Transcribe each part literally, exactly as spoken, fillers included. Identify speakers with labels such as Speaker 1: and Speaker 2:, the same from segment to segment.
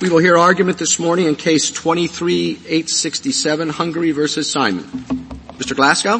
Speaker 1: We will hear argument this morning in Case twenty-three eight sixty-seven, Hungary versus Simon. Mister Glasgow.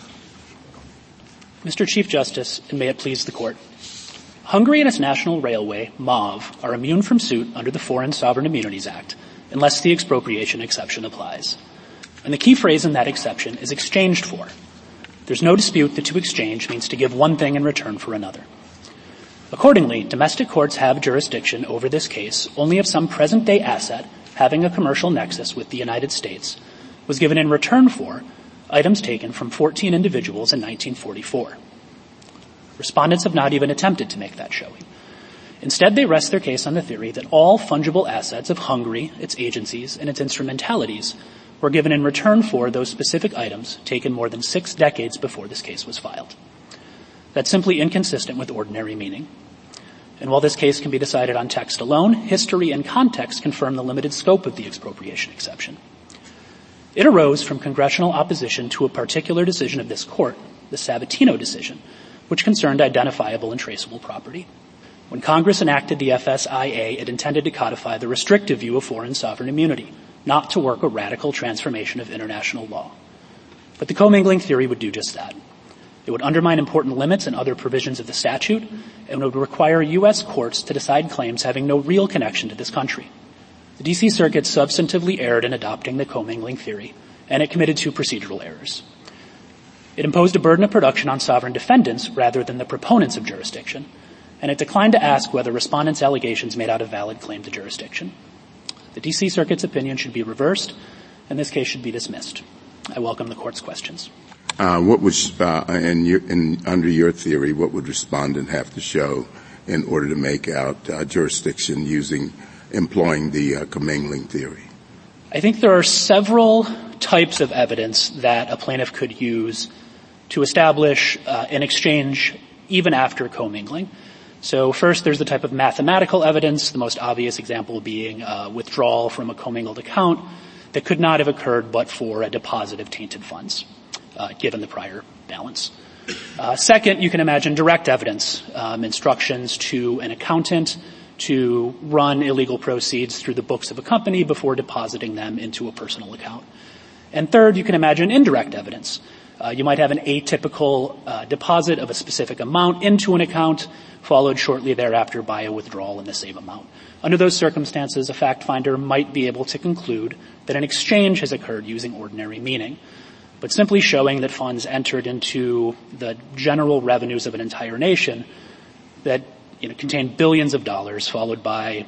Speaker 2: Mister Chief Justice, and may it please the Court. Hungary and its national railway, MÁV, are immune from suit under the Foreign Sovereign Immunities Act, unless the expropriation exception applies. And the key phrase in that exception is exchanged for. There's no dispute that to exchange means to give one thing in return for another. Accordingly, domestic courts have jurisdiction over this case only if some present-day asset having a commercial nexus with the United States was given in return for items taken from fourteen individuals in nineteen forty-four. Respondents have not even attempted to make that showing. Instead, they rest their case on the theory that all fungible assets of Hungary, its agencies, and its instrumentalities were given in return for those specific items taken more than six decades before this case was filed. That's simply inconsistent with ordinary meaning. And while this case can be decided on text alone, history and context confirm the limited scope of the expropriation exception. It arose from congressional opposition to a particular decision of this court, the Sabatino decision, which concerned identifiable and traceable property. When Congress enacted the F S I A, it intended to codify the restrictive view of foreign sovereign immunity, not to work a radical transformation of international law. But the commingling theory would do just that. It would undermine important limits and other provisions of the statute, and would require U S courts to decide claims having no real connection to this country. The D C Circuit substantively erred in adopting the commingling theory, and it committed two procedural errors. It imposed a burden of production on sovereign defendants rather than the proponents of jurisdiction, and it declined to ask whether respondents' allegations made out a valid claim to jurisdiction. The D C Circuit's opinion should be reversed, and this case should be dismissed. I welcome the Court's questions.
Speaker 3: Uh, what would, uh, in your, in, under your theory, what would respondent have to show in order to make out uh, jurisdiction using, employing the uh, commingling theory?
Speaker 2: I think there are several types of evidence that a plaintiff could use to establish uh, an exchange even after commingling. So first, there's the type of mathematical evidence, the most obvious example being uh, withdrawal from a commingled account that could not have occurred but for a deposit of tainted funds. Uh, given the prior balance. Uh, second, you can imagine direct evidence, um, instructions to an accountant to run illegal proceeds through the books of a company before depositing them into a personal account. And third, you can imagine indirect evidence. Uh, you might have an atypical uh, deposit of a specific amount into an account, followed shortly thereafter by a withdrawal in the same amount. Under those circumstances, a fact finder might be able to conclude that an exchange has occurred using ordinary meaning. But simply showing that funds entered into the general revenues of an entire nation that, you know, contain billions of dollars followed by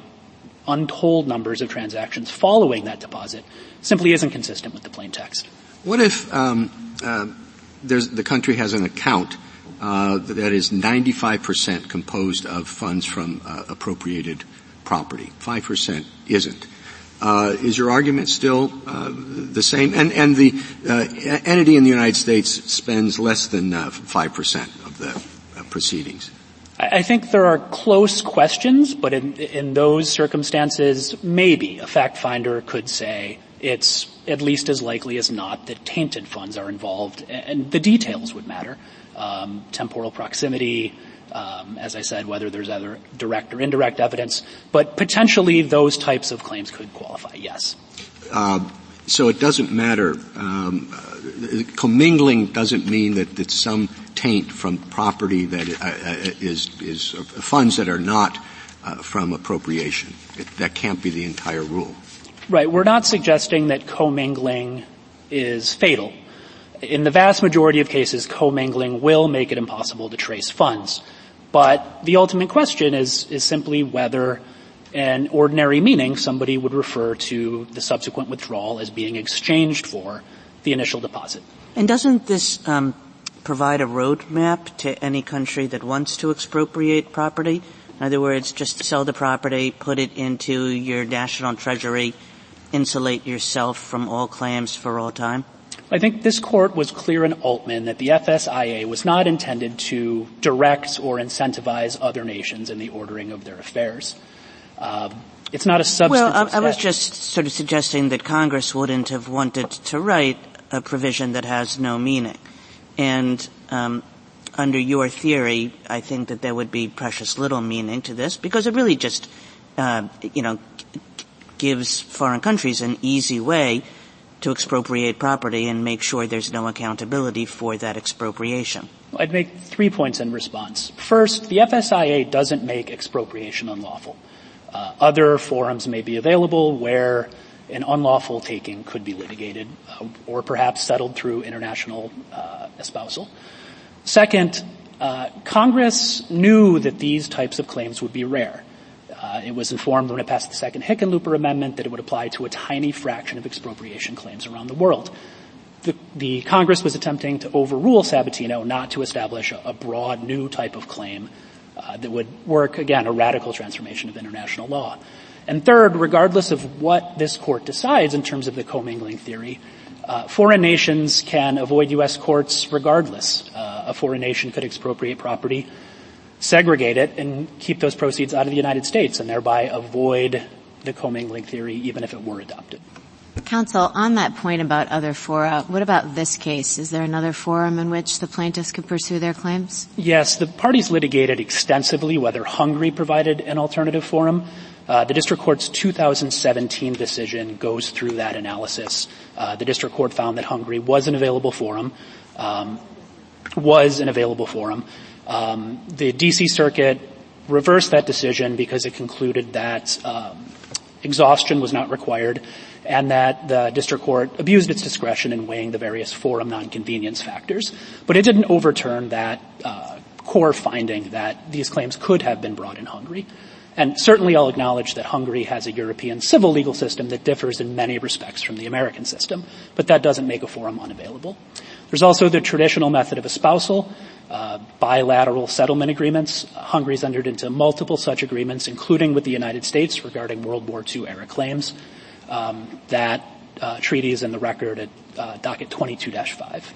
Speaker 2: untold numbers of transactions following that deposit simply isn't consistent with the plain text.
Speaker 1: What if um, uh, there's, the country has an account uh, that is ninety-five percent composed of funds from uh, appropriated property, five percent isn't? Uh, is your argument still uh, the same? And, and the uh, entity in the United States spends less than uh, five percent of the uh, proceedings.
Speaker 2: I think there are close questions, but in, in those circumstances, maybe a fact finder could say it's at least as likely as not that tainted funds are involved, and the details would matter. Um, temporal proximity, Um, as I said, whether there's either direct or indirect evidence, but potentially those types of claims could qualify, yes.
Speaker 1: Uh, so it doesn't matter. Um, uh, commingling doesn't mean that it's some taint from property that uh, is, is uh, funds that are not uh, from appropriation. It, that can't be the entire rule.
Speaker 2: Right. We're not suggesting that commingling is fatal. In the vast majority of cases, commingling will make it impossible to trace funds. But the ultimate question is, is simply whether in ordinary meaning somebody would refer to the subsequent withdrawal as being exchanged for the initial deposit.
Speaker 4: And doesn't this um, provide a roadmap to any country that wants to expropriate property? In other words, just sell the property, put it into your national treasury, insulate yourself from all claims for all time?
Speaker 2: I think this court was clear in Altman that the F S I A was not intended to direct or incentivize other nations in the ordering of their affairs. Uh, it's not a substantive
Speaker 4: Well, I, I was
Speaker 2: statute.
Speaker 4: just sort of suggesting that Congress wouldn't have wanted to write a provision that has no meaning. And um, under your theory, I think that there would be precious little meaning to this because it really just, uh, you know, gives foreign countries an easy way to expropriate property and make sure there's no accountability for that expropriation.
Speaker 2: I'd make three points in response. First, the F S I A doesn't make expropriation unlawful. Uh, other forums may be available where an unlawful taking could be litigated uh, or perhaps settled through international uh, espousal. Second, uh, Congress knew that these types of claims would be rare. Uh, it was informed when it passed the second Hickenlooper Amendment that it would apply to a tiny fraction of expropriation claims around the world. The, the Congress was attempting to overrule Sabatino, not to establish a, a broad new type of claim uh, that would work, again, a radical transformation of international law. And third, regardless of what this court decides in terms of the commingling theory, uh, foreign nations can avoid U S courts regardless. Uh, a foreign nation could expropriate property, segregate it, and keep those proceeds out of the United States and thereby avoid the commingling theory even if it were adopted.
Speaker 5: Counsel, on that point about other fora, what about this case? Is there another forum in which the plaintiffs could pursue their claims?
Speaker 2: Yes, the parties litigated extensively whether Hungary provided an alternative forum. Uh, the district court's two thousand seventeen decision goes through that analysis. Uh, the district court found that Hungary was an available forum, um, was an available forum. Um, the D C Circuit reversed that decision because it concluded that um, exhaustion was not required and that the district court abused its discretion in weighing the various forum nonconvenience factors. But it didn't overturn that uh, core finding that these claims could have been brought in Hungary. And certainly I'll acknowledge that Hungary has a European civil legal system that differs in many respects from the American system, but that doesn't make a forum unavailable. There's also the traditional method of espousal, uh, bilateral settlement agreements. Hungary's entered into multiple such agreements, including with the United States regarding World War Two era claims. Um, that uh, treaty is in the record at uh, docket twenty-two dash five.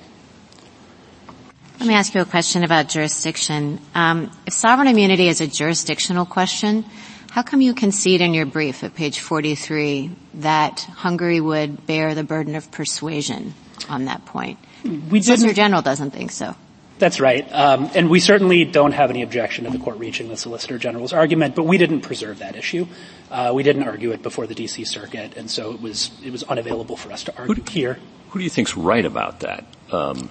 Speaker 5: Let me ask you a question about jurisdiction. Um, if sovereign immunity is a jurisdictional question, how come you concede in your brief at page forty-three that Hungary would bear the burden of persuasion on that point?
Speaker 2: We
Speaker 5: the Solicitor General doesn't think so.
Speaker 2: That's right. Um, and we certainly don't have any objection to the court reaching the Solicitor General's argument, but we didn't preserve that issue. Uh, we didn't argue it before the D C Circuit, and so it was it was unavailable for us to argue
Speaker 6: who do,
Speaker 2: here.
Speaker 6: Who do you think's right about that? Um,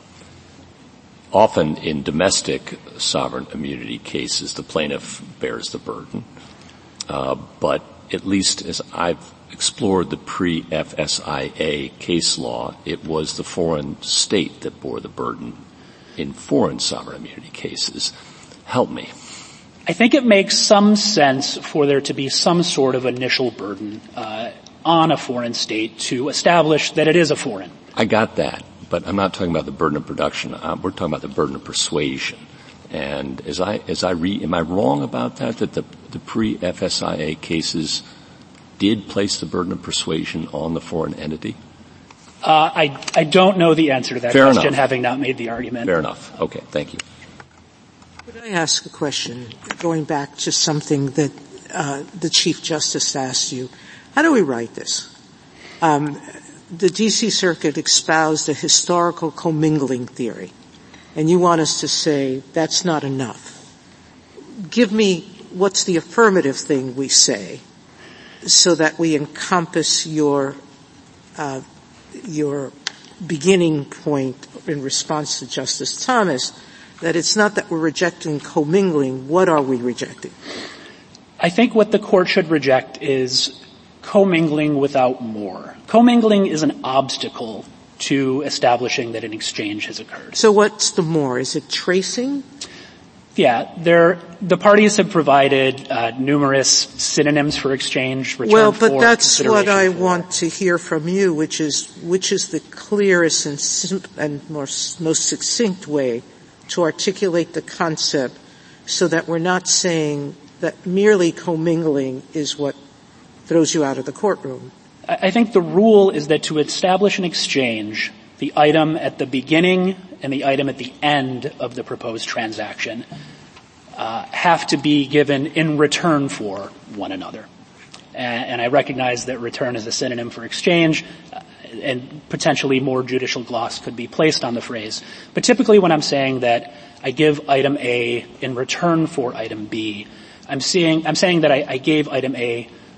Speaker 6: often in domestic sovereign immunity cases, the plaintiff bears the burden. Uh, but at least as I've explored the pre-F S I A case law, it was the foreign state that bore the burden in foreign sovereign immunity cases. Help me.
Speaker 2: I think it makes some sense for there to be some sort of initial burden uh, on a foreign state to establish that it is a foreign.
Speaker 6: I got that, but I'm not talking about the burden of production. Uh, we're talking about the burden of persuasion. And as I as I read, am I wrong about that? That the the pre-F S I A cases did place the burden of persuasion on the foreign entity?
Speaker 2: Uh, I, I don't know the answer to that
Speaker 6: Fair
Speaker 2: question,
Speaker 6: enough.
Speaker 2: having not made the argument.
Speaker 6: Fair enough. Okay, thank you.
Speaker 7: Could I ask a question, going back to something that uh, the Chief Justice asked you? How do we write this? Um, the D C Circuit espoused a historical commingling theory, and you want us to say that's not enough. Give me what's the affirmative thing we say so that we encompass your uh your beginning point in response to Justice Thomas, that it's not that we're rejecting commingling. What are we rejecting?
Speaker 2: I think what the court should reject is commingling without more. Commingling is an obstacle to establishing that an exchange has occurred.
Speaker 7: So what's the more? Is it tracing?
Speaker 2: Yeah, there, the parties have provided uh, numerous synonyms for exchange, return
Speaker 7: well,
Speaker 2: for,
Speaker 7: but that's what I
Speaker 2: for.
Speaker 7: want to hear from you, which is which is the clearest and, sim- and more, most succinct way to articulate the concept so that we're not saying that merely commingling is what throws you out of the courtroom.
Speaker 2: I, I think the rule is that to establish an exchange, the item at the beginning and the item at the end of the proposed transaction uh, have to be given in return for one another. And, and I recognize that return is a synonym for exchange, uh, and potentially more judicial gloss could be placed on the phrase. But typically when I'm saying that I give item A in return for item B, I'm seeing, I'm saying that I, I gave item A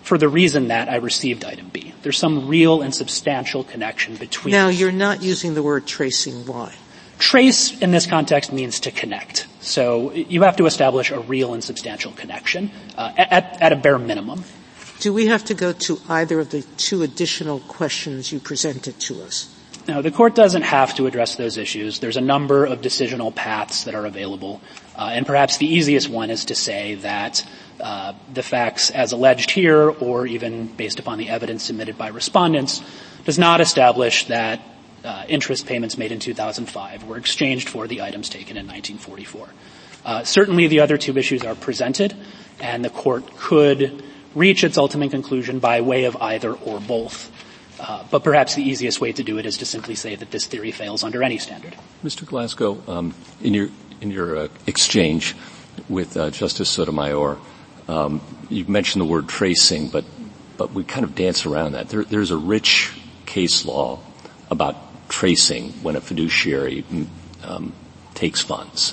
Speaker 2: for the reason that I received item B. There's some real and substantial connection between.
Speaker 7: Now, you're not using the word tracing. Why?
Speaker 2: Trace in this context means to connect. So you have to establish a real and substantial connection uh, at, at a bare minimum.
Speaker 7: Do we have to go to either of the two additional questions you presented to us?
Speaker 2: No, the court doesn't have to address those issues. There's a number of decisional paths that are available. Uh, and perhaps the easiest one is to say that uh, the facts as alleged here, or even based upon the evidence submitted by respondents, does not establish that uh, interest payments made in two thousand five were exchanged for the items taken in nineteen forty-four. Uh, certainly the other two issues are presented, and the court could reach its ultimate conclusion by way of either or both. Uh, but perhaps the easiest way to do it is to simply say that this theory fails under any standard.
Speaker 6: Mister Glasgow, um, in your in your uh, exchange with uh, Justice Sotomayor, um, you mentioned the word tracing, but but we kind of dance around that. There, there's a rich case law about tracing when a fiduciary um, takes funds.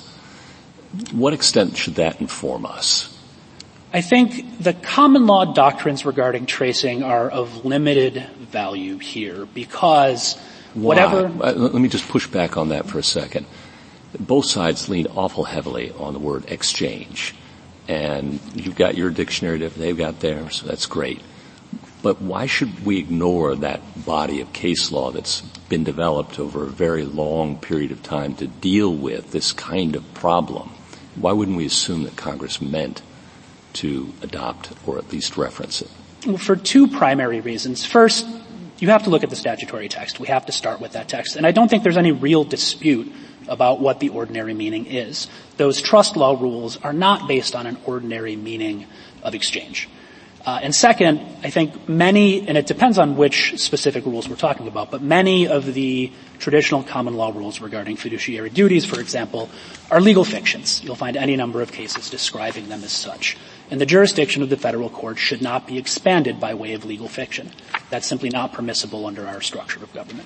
Speaker 6: What extent should that inform us?
Speaker 2: I think the common law doctrines regarding tracing are of limited value here because whatever...
Speaker 6: Why? Let me just push back on that for a second. Both sides lean awful heavily on the word exchange. And you've got your dictionary, they've got theirs, so that's great. But why should we ignore that body of case law that's been developed over a very long period of time to deal with this kind of problem? Why wouldn't we assume that Congress meant to adopt or at least reference it?
Speaker 2: Well, for two primary reasons. First, you have to look at the statutory text. We have to start with that text. And I don't think there's any real dispute about what the ordinary meaning is. Those trust law rules are not based on an ordinary meaning of exchange. Uh, and second, I think many, and it depends on which specific rules we're talking about, but many of the traditional common law rules regarding fiduciary duties, for example, are legal fictions. You'll find any number of cases describing them as such. And the jurisdiction of the federal court should not be expanded by way of legal fiction. That's simply not permissible under our structure of government.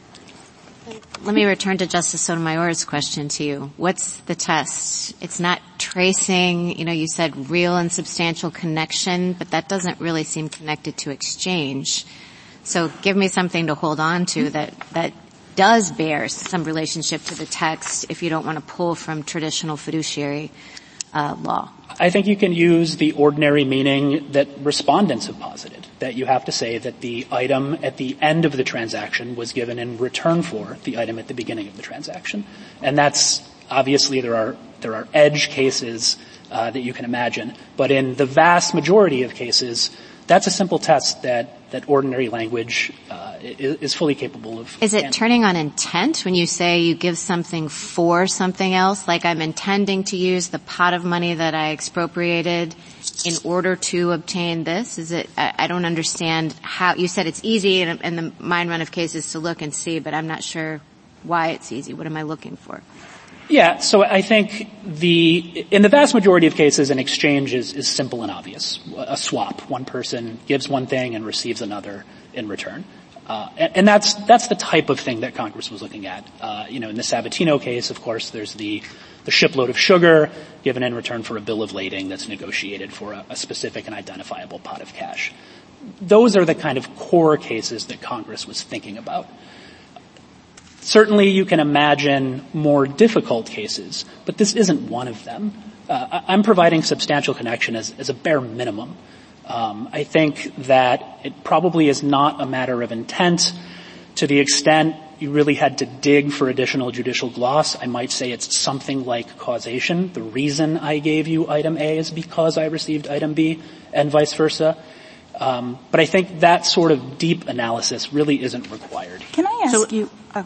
Speaker 5: Let me return to Justice Sotomayor's question to you. What's the test? It's not tracing, you know, you said real and substantial connection, but that doesn't really seem connected to exchange. So give me something to hold on to that, that does bear some relationship to the text if you don't want to pull from traditional fiduciary uh, law.
Speaker 2: I think you can use the ordinary meaning that respondents have posited, that you have to say that the item at the end of the transaction was given in return for the item at the beginning of the transaction. And that's obviously there are there are edge cases uh, that you can imagine, but in the vast majority of cases, that's a simple test that that ordinary language uh, is, is fully capable of.
Speaker 5: Is it turning on intent when you say you give something for something else? Like I'm intending to use the pot of money that I expropriated in order to obtain this? Is it? I, I don't understand how you said it's easy in, in the mind run of cases to look and see, but I'm not sure why it's easy. What am I looking for?
Speaker 2: Yeah, so I think the, in the vast majority of cases, an exchange is, is simple and obvious. A swap. One person gives one thing and receives another in return. Uh, and, and that's, that's the type of thing that Congress was looking at. Uh, you know, in the Sabatino case, of course, there's the, the shipload of sugar given in return for a bill of lading that's negotiated for a, a specific and identifiable pot of cash. Those are the kind of core cases that Congress was thinking about. Certainly you can imagine more difficult cases, but this isn't one of them. Uh, I'm providing substantial connection as, as a bare minimum. Um, I think that it probably is not a matter of intent. To the extent you really had to dig for additional judicial gloss, I might say it's something like causation. The reason I gave you item A is because I received item B, and vice versa. Um, but I think that sort of deep analysis really isn't required.
Speaker 8: Can I ask
Speaker 7: so,
Speaker 8: you? Uh,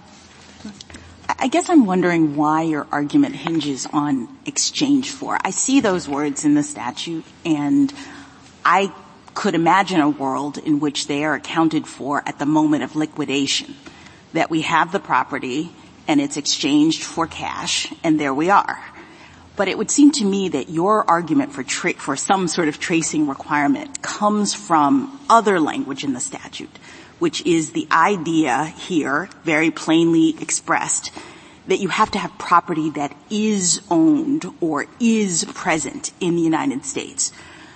Speaker 8: I guess I'm wondering why your argument hinges on exchange for. I see those words in the statute, and I could imagine a world in which they are accounted for at the moment of liquidation, that we have the property and it's exchanged for cash, and there we are. But it would seem to me that your argument for tra- for some sort of tracing requirement comes from other language in the statute, which is the idea here, very plainly expressed, that you have to have property that is owned or is present in the United States.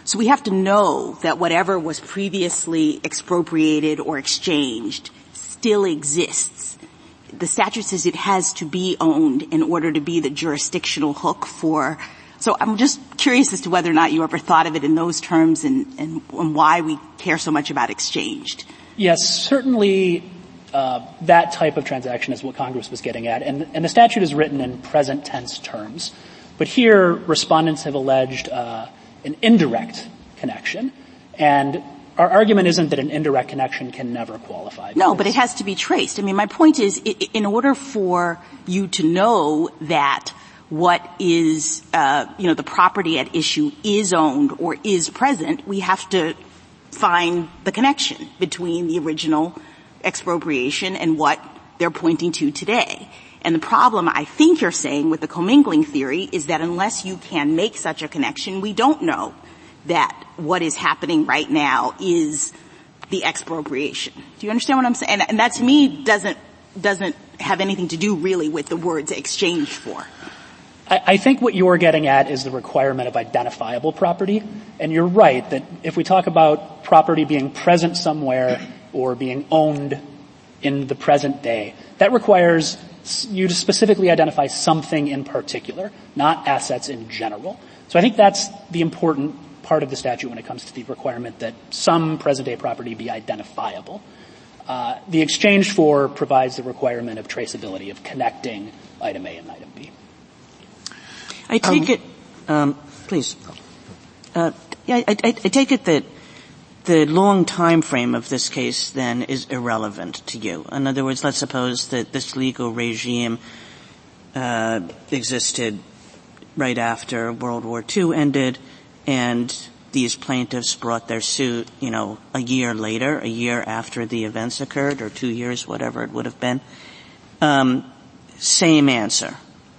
Speaker 8: So we have to know that whatever was previously expropriated or exchanged still exists. The statute says it has to be owned in order to be the jurisdictional hook for. So I'm just curious as to whether or not you ever thought of it in those terms and, and, and why we care so much about exchanged.
Speaker 2: Yes, certainly uh, that type of transaction is what Congress was getting at. And, and the statute is written in present tense terms. But here, respondents have alleged uh, an indirect connection. And our argument isn't that an indirect connection can never qualify.
Speaker 8: No, but it has to be traced. I mean, my point is, in order for you to know that what is, uh, you know, the property at issue is owned or is present, we have to find the connection between the original expropriation and what they're pointing to today. And the problem I think you're saying with the commingling theory is that unless you can make such a connection, we don't know that what is happening right now is the expropriation. Do you understand what I'm saying? And, and that to me doesn't, doesn't have anything to do really with the words exchanged for.
Speaker 2: I think what you're getting at is the requirement of identifiable property. And you're right that if we talk about property being present somewhere or being owned in the present day, that requires you to specifically identify something in particular, not assets in general. So I think that's the important part of the statute when it comes to the requirement that some present-day property be identifiable. Uh, the exchange for provides the requirement of traceability, of connecting item A and item B.
Speaker 4: I take um, it, um, please. Uh, yeah, I, I, I take it that the long time frame of this case then is irrelevant to you. In other words, let's suppose that this legal regime uh, existed right after World War Two ended, and these plaintiffs brought their suit, you know, a year later, a year after the events occurred, or two years, whatever it would have been. Um, same answer.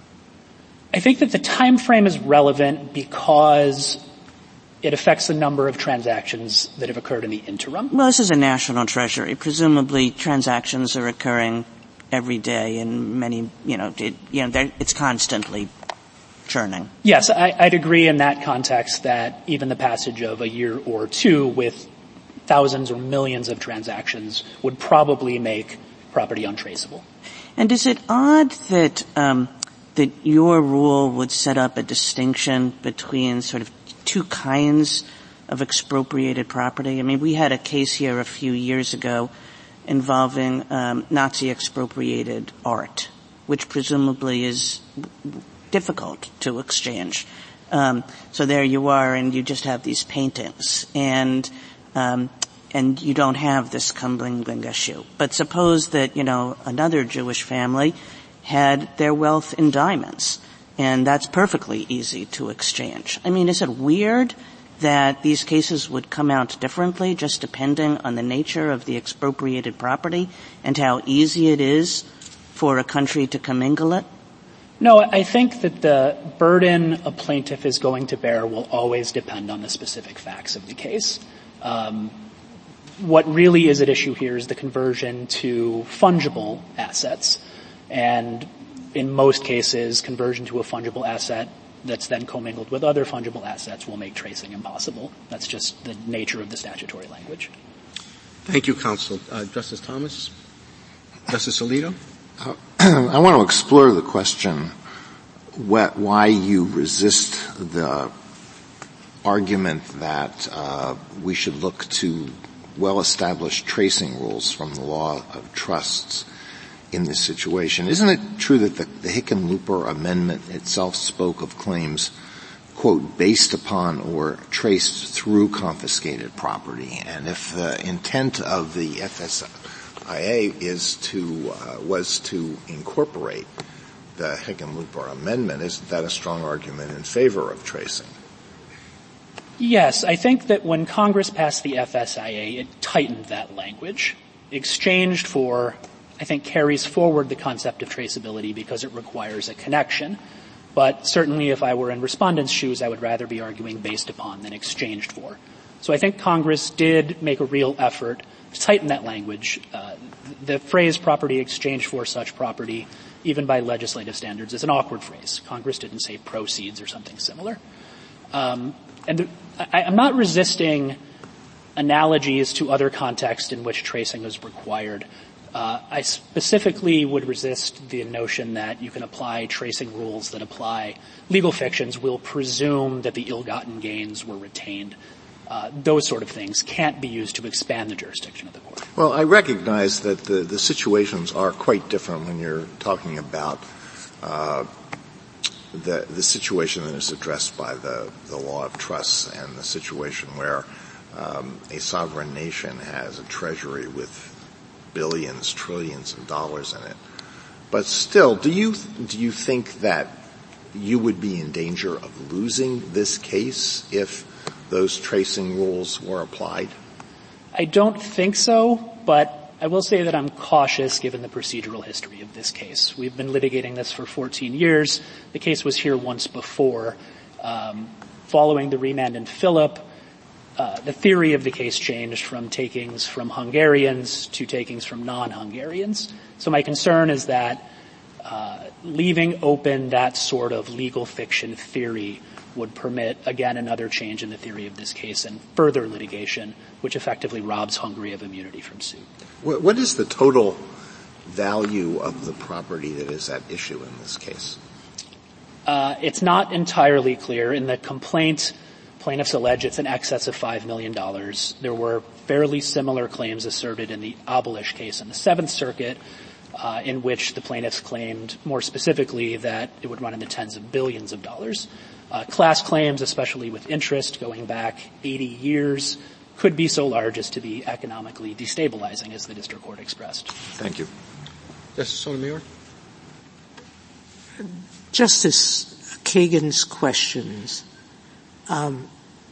Speaker 2: I think that the time frame is relevant because it affects the number of transactions that have occurred in the interim.
Speaker 4: Well, this is a national treasury. Presumably transactions are occurring every day and many, you know, it, you know, it's constantly churning.
Speaker 2: Yes, I, I'd agree in that context that even the passage of a year or two with thousands or millions of transactions would probably make property untraceable.
Speaker 4: And is it odd that um that your rule would set up a distinction between sort of two kinds of expropriated property? I mean, we had a case here a few years ago involving um, Nazi expropriated art, which presumably is difficult to exchange. Um, so there you are, and you just have these paintings, and um, and you don't have this commingling issue. But suppose that, you know, another Jewish family had their wealth in diamonds, and that's perfectly easy to exchange. I mean, is it weird that these cases would come out differently just depending on the nature of the expropriated property and how easy it is for a country to commingle it?
Speaker 2: No, I think that the burden a plaintiff is going to bear will always depend on the specific facts of the case. Um, what really is at issue here is the conversion to fungible assets. And in most cases, conversion to a fungible asset that's then commingled with other fungible assets will make tracing impossible. That's just the nature of the statutory language.
Speaker 1: Thank you, counsel. Uh, Justice Thomas? Justice Alito?
Speaker 9: Uh, I want to explore the question what, why you resist the argument that uh, we should look to well-established tracing rules from the law of trusts in this situation. Isn't it true that the, the Hickenlooper Amendment itself spoke of claims, quote, based upon or traced through confiscated property? And if the intent of the F S I A is to, uh, was to incorporate the Hickenlooper Amendment, isn't that a strong argument in favor of tracing?
Speaker 2: Yes, I think that when Congress passed the F S I A, it tightened that language, exchanged for, I think, carries forward the concept of traceability because it requires a connection. But certainly if I were in respondents' shoes, I would rather be arguing based upon than exchanged for. So I think Congress did make a real effort to tighten that language. Uh, the phrase property exchanged for such property, even by legislative standards, is an awkward phrase. Congress didn't say proceeds or something similar. Um, and the, I, I'm not resisting analogies to other contexts in which tracing is required. Uh, I specifically would resist the notion that you can apply tracing rules that apply legal fictions will presume that the ill-gotten gains were retained. Uh, those sort of things can't be used to expand the jurisdiction of the court.
Speaker 9: Well, I recognize that the, the situations are quite different when you're talking about uh, the the situation that is addressed by the, the law of trusts and the situation where um, a sovereign nation has a treasury with billions, trillions of dollars in it. But still, do you do you think that you would be in danger of losing this case if those tracing rules were applied?
Speaker 2: I don't think so, but I will say that I'm cautious given the procedural history of this case. We've been litigating this for fourteen years. The case was here once before. Um, following the remand in Phillip, uh, the theory of the case changed from takings from Hungarians to takings from non-Hungarians. So my concern is that uh, leaving open that sort of legal fiction theory would permit, again, another change in the theory of this case and further litigation, which effectively robs Hungary of immunity from suit.
Speaker 9: What is the total value of the property that is at issue in this case?
Speaker 2: Uh, it's not entirely clear. In the complaint, plaintiffs allege it's in excess of five million dollars. There were fairly similar claims asserted in the Abolish case in the Seventh Circuit, uh, in which the plaintiffs claimed more specifically that it would run in the tens of billions of dollars. Uh, class claims, especially with interest going back eighty years, could be so large as to be economically destabilizing, as the district court expressed.
Speaker 9: Thank you.
Speaker 1: Justice Sotomayor?
Speaker 7: Justice Kagan's questions um,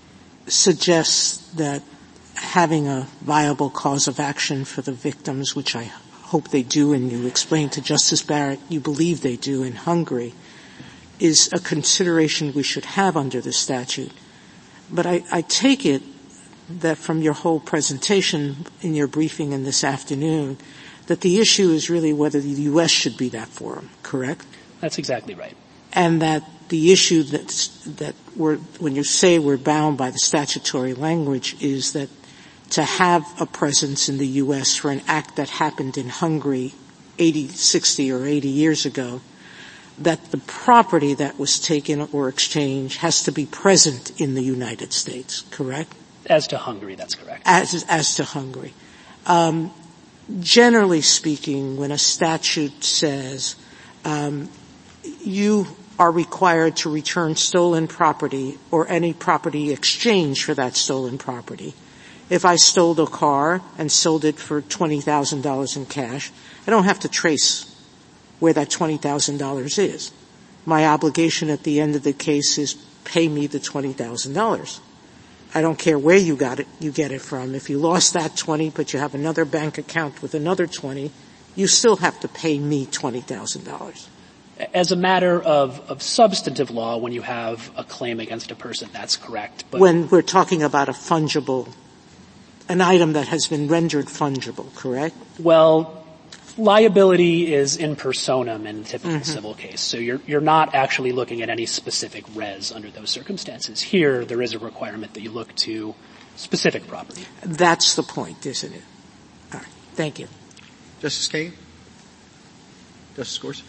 Speaker 7: suggest that having a viable cause of action for the victims, which I hope they do, and you explained to Justice Barrett you believe they do in Hungary, is a consideration we should have under the statute. But I, I take it that from your whole presentation in your briefing in this afternoon that the issue is really whether the U S should be that forum, correct?
Speaker 2: That's exactly right.
Speaker 7: And that the issue that's, that we're, when you say we're bound by the statutory language is that to have a presence in the U S for an act that happened in Hungary eighty, sixty or eighty years ago, that the property that was taken or exchanged has to be present in the United States, correct?
Speaker 2: As to Hungary, that's correct.
Speaker 7: As, as to Hungary. Um, generally speaking, when a statute says um, you are required to return stolen property or any property exchanged for that stolen property, if I stole a car and sold it for twenty thousand dollars in cash, I don't have to trace where that twenty thousand dollars is. My obligation at the end of the case is pay me the twenty thousand dollars. I don't care where you got it, you get it from. If you lost that twenty, but you have another bank account with another twenty, you still have to pay me twenty thousand dollars.
Speaker 2: As a matter of, of substantive law, when you have a claim against a person, that's correct. But
Speaker 7: when we're talking about a fungible, an item that has been rendered fungible, correct?
Speaker 2: Well, liability is in personam in a typical
Speaker 7: mm-hmm.
Speaker 2: civil case, so you're you're not actually looking at any specific res under those circumstances. Here, there is a requirement that you look to specific property.
Speaker 7: That's the point, isn't it? All right. Thank you.
Speaker 1: Justice Kagan? Justice Gorsuch?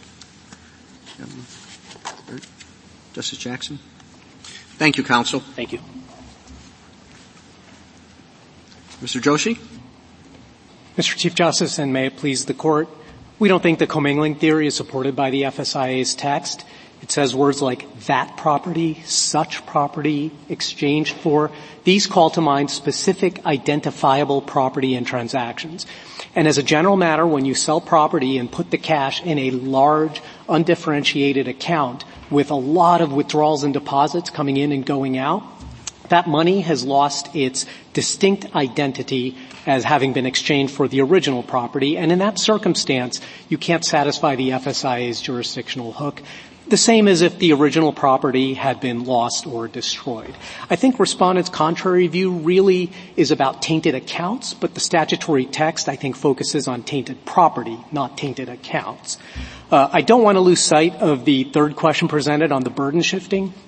Speaker 1: Justice Jackson? Thank you, counsel.
Speaker 2: Thank you.
Speaker 1: Mister Joshi?
Speaker 10: Mister Chief Justice, and may it please the Court, we don't think the commingling theory is supported by the F S I A's text. It says words like that property, such property, exchanged for. These call to mind specific identifiable property and transactions. And as a general matter, when you sell property and put the cash in a large, undifferentiated account with a lot of withdrawals and deposits coming in and going out, that money has lost its distinct identity as having been exchanged for the original property, and in that circumstance, you can't satisfy the F S I A's jurisdictional hook. The same as if the original property had been lost or destroyed. I think respondents' contrary view really is about tainted accounts, but the statutory text, I think, focuses on tainted property, not tainted accounts. Uh, I don't want to lose sight of the third question presented on the burden shifting.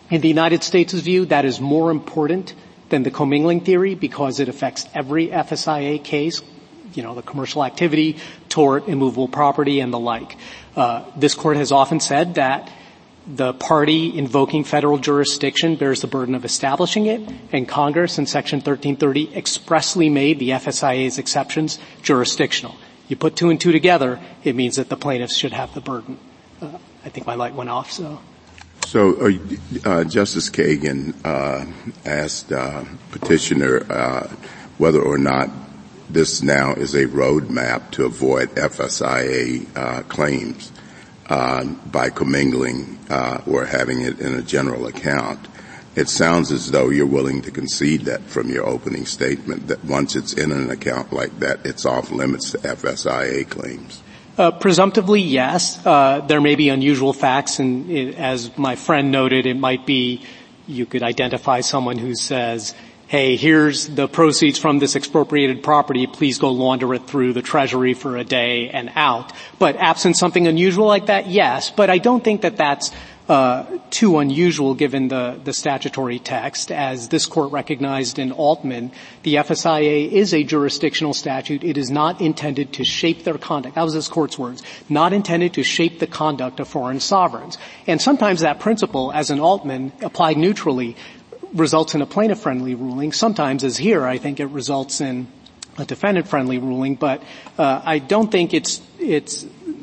Speaker 10: In the United States' view, that is more important than the commingling theory because it affects every F S I A case, you know, the commercial activity, tort, immovable property, and the like. Uh, this court has often said that the party invoking federal jurisdiction bears the burden of establishing it, and Congress in Section thirteen thirty expressly made the F S I A's exceptions jurisdictional. You put two and two together, it means that the plaintiffs should have the burden. Uh, I think my light went off, so.
Speaker 3: So, uh, uh, Justice Kagan uh, asked uh, petitioner uh, whether or not this now is a roadmap to avoid F S I A uh, claims uh, by commingling uh, or having it in a general account. It sounds as though you're willing to concede that from your opening statement, that once it's in an account like that, it's off limits to F S I A claims.
Speaker 10: Uh, presumptively, yes. Uh, there may be unusual facts, and it, as my friend noted, it might be you could identify someone who says, hey, here's the proceeds from this expropriated property, please go launder it through the Treasury for a day and out. But absent something unusual like that, yes. But I don't think that that's uh too unusual given the, the statutory text. As this court recognized in Altman, the F S I A is a jurisdictional statute. It is not intended to shape their conduct. That was this court's words. Not intended to shape the conduct of foreign sovereigns. And sometimes that principle, as in Altman, applied neutrally, results in a plaintiff-friendly ruling. Sometimes, as here, I think it results in a defendant-friendly ruling. But uh I don't think it's it's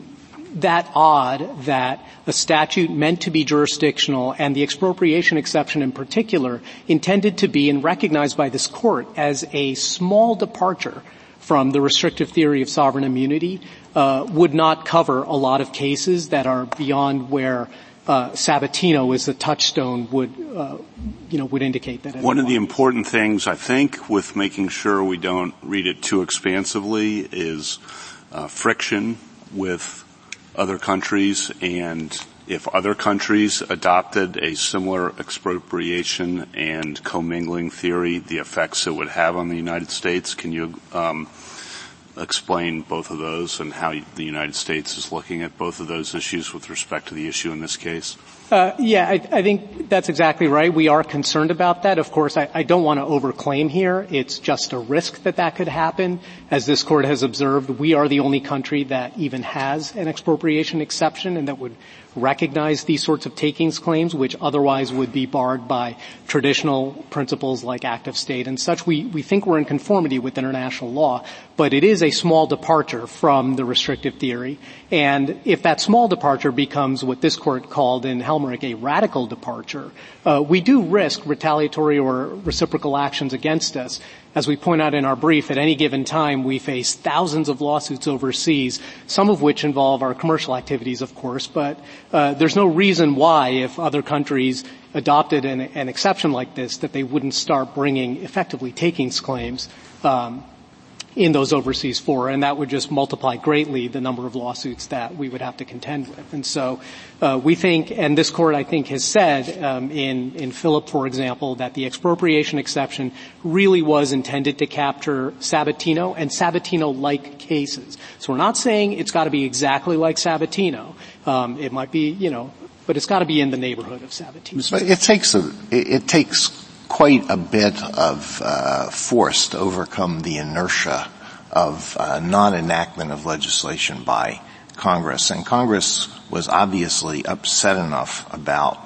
Speaker 10: that odd that a statute meant to be jurisdictional and the expropriation exception in particular intended to be and recognized by this court as a small departure from the restrictive theory of sovereign immunity uh would not cover a lot of cases that are beyond where uh Sabatino as the touchstone would uh you know would indicate that.
Speaker 11: One of the important things I think with making sure we don't read it too expansively is uh friction with other countries, and if other countries adopted a similar expropriation and commingling theory, the effects it would have on the United States. Can you um, explain both of those and how the United States is looking at both of those issues with respect to the issue in this case?
Speaker 10: Uh, yeah, I, I think that's exactly right. We are concerned about that. Of course, I, I don't want to overclaim here. It's just a risk that that could happen. As this court has observed, we are the only country that even has an expropriation exception and that would recognize these sorts of takings claims, which otherwise would be barred by traditional principles like active state and such. We, we think we're in conformity with international law, but it is a small departure from the restrictive theory. And if that small departure becomes what this court called in Helmerich a radical departure, uh, we do risk retaliatory or reciprocal actions against us. As we point out in our brief, at any given time, we face thousands of lawsuits overseas, some of which involve our commercial activities, of course, but uh, there's no reason why, if other countries adopted an, an exception like this, that they wouldn't start bringing effectively takings claims um, in those overseas fora, and that would just multiply greatly the number of lawsuits that we would have to contend with. And so uh, we think, and this court I think has said um, in, in Phillip, for example, that the expropriation exception really was intended to capture Sabatino and Sabatino-like cases. So we're not saying it's got to be exactly like Sabatino. Um, it might be, you know, but it's got to be in the neighborhood of Sabatino.
Speaker 9: But it takes a, it, it takes quite a bit of uh, force to overcome the inertia of uh, non-enactment of legislation by Congress. And Congress was obviously upset enough about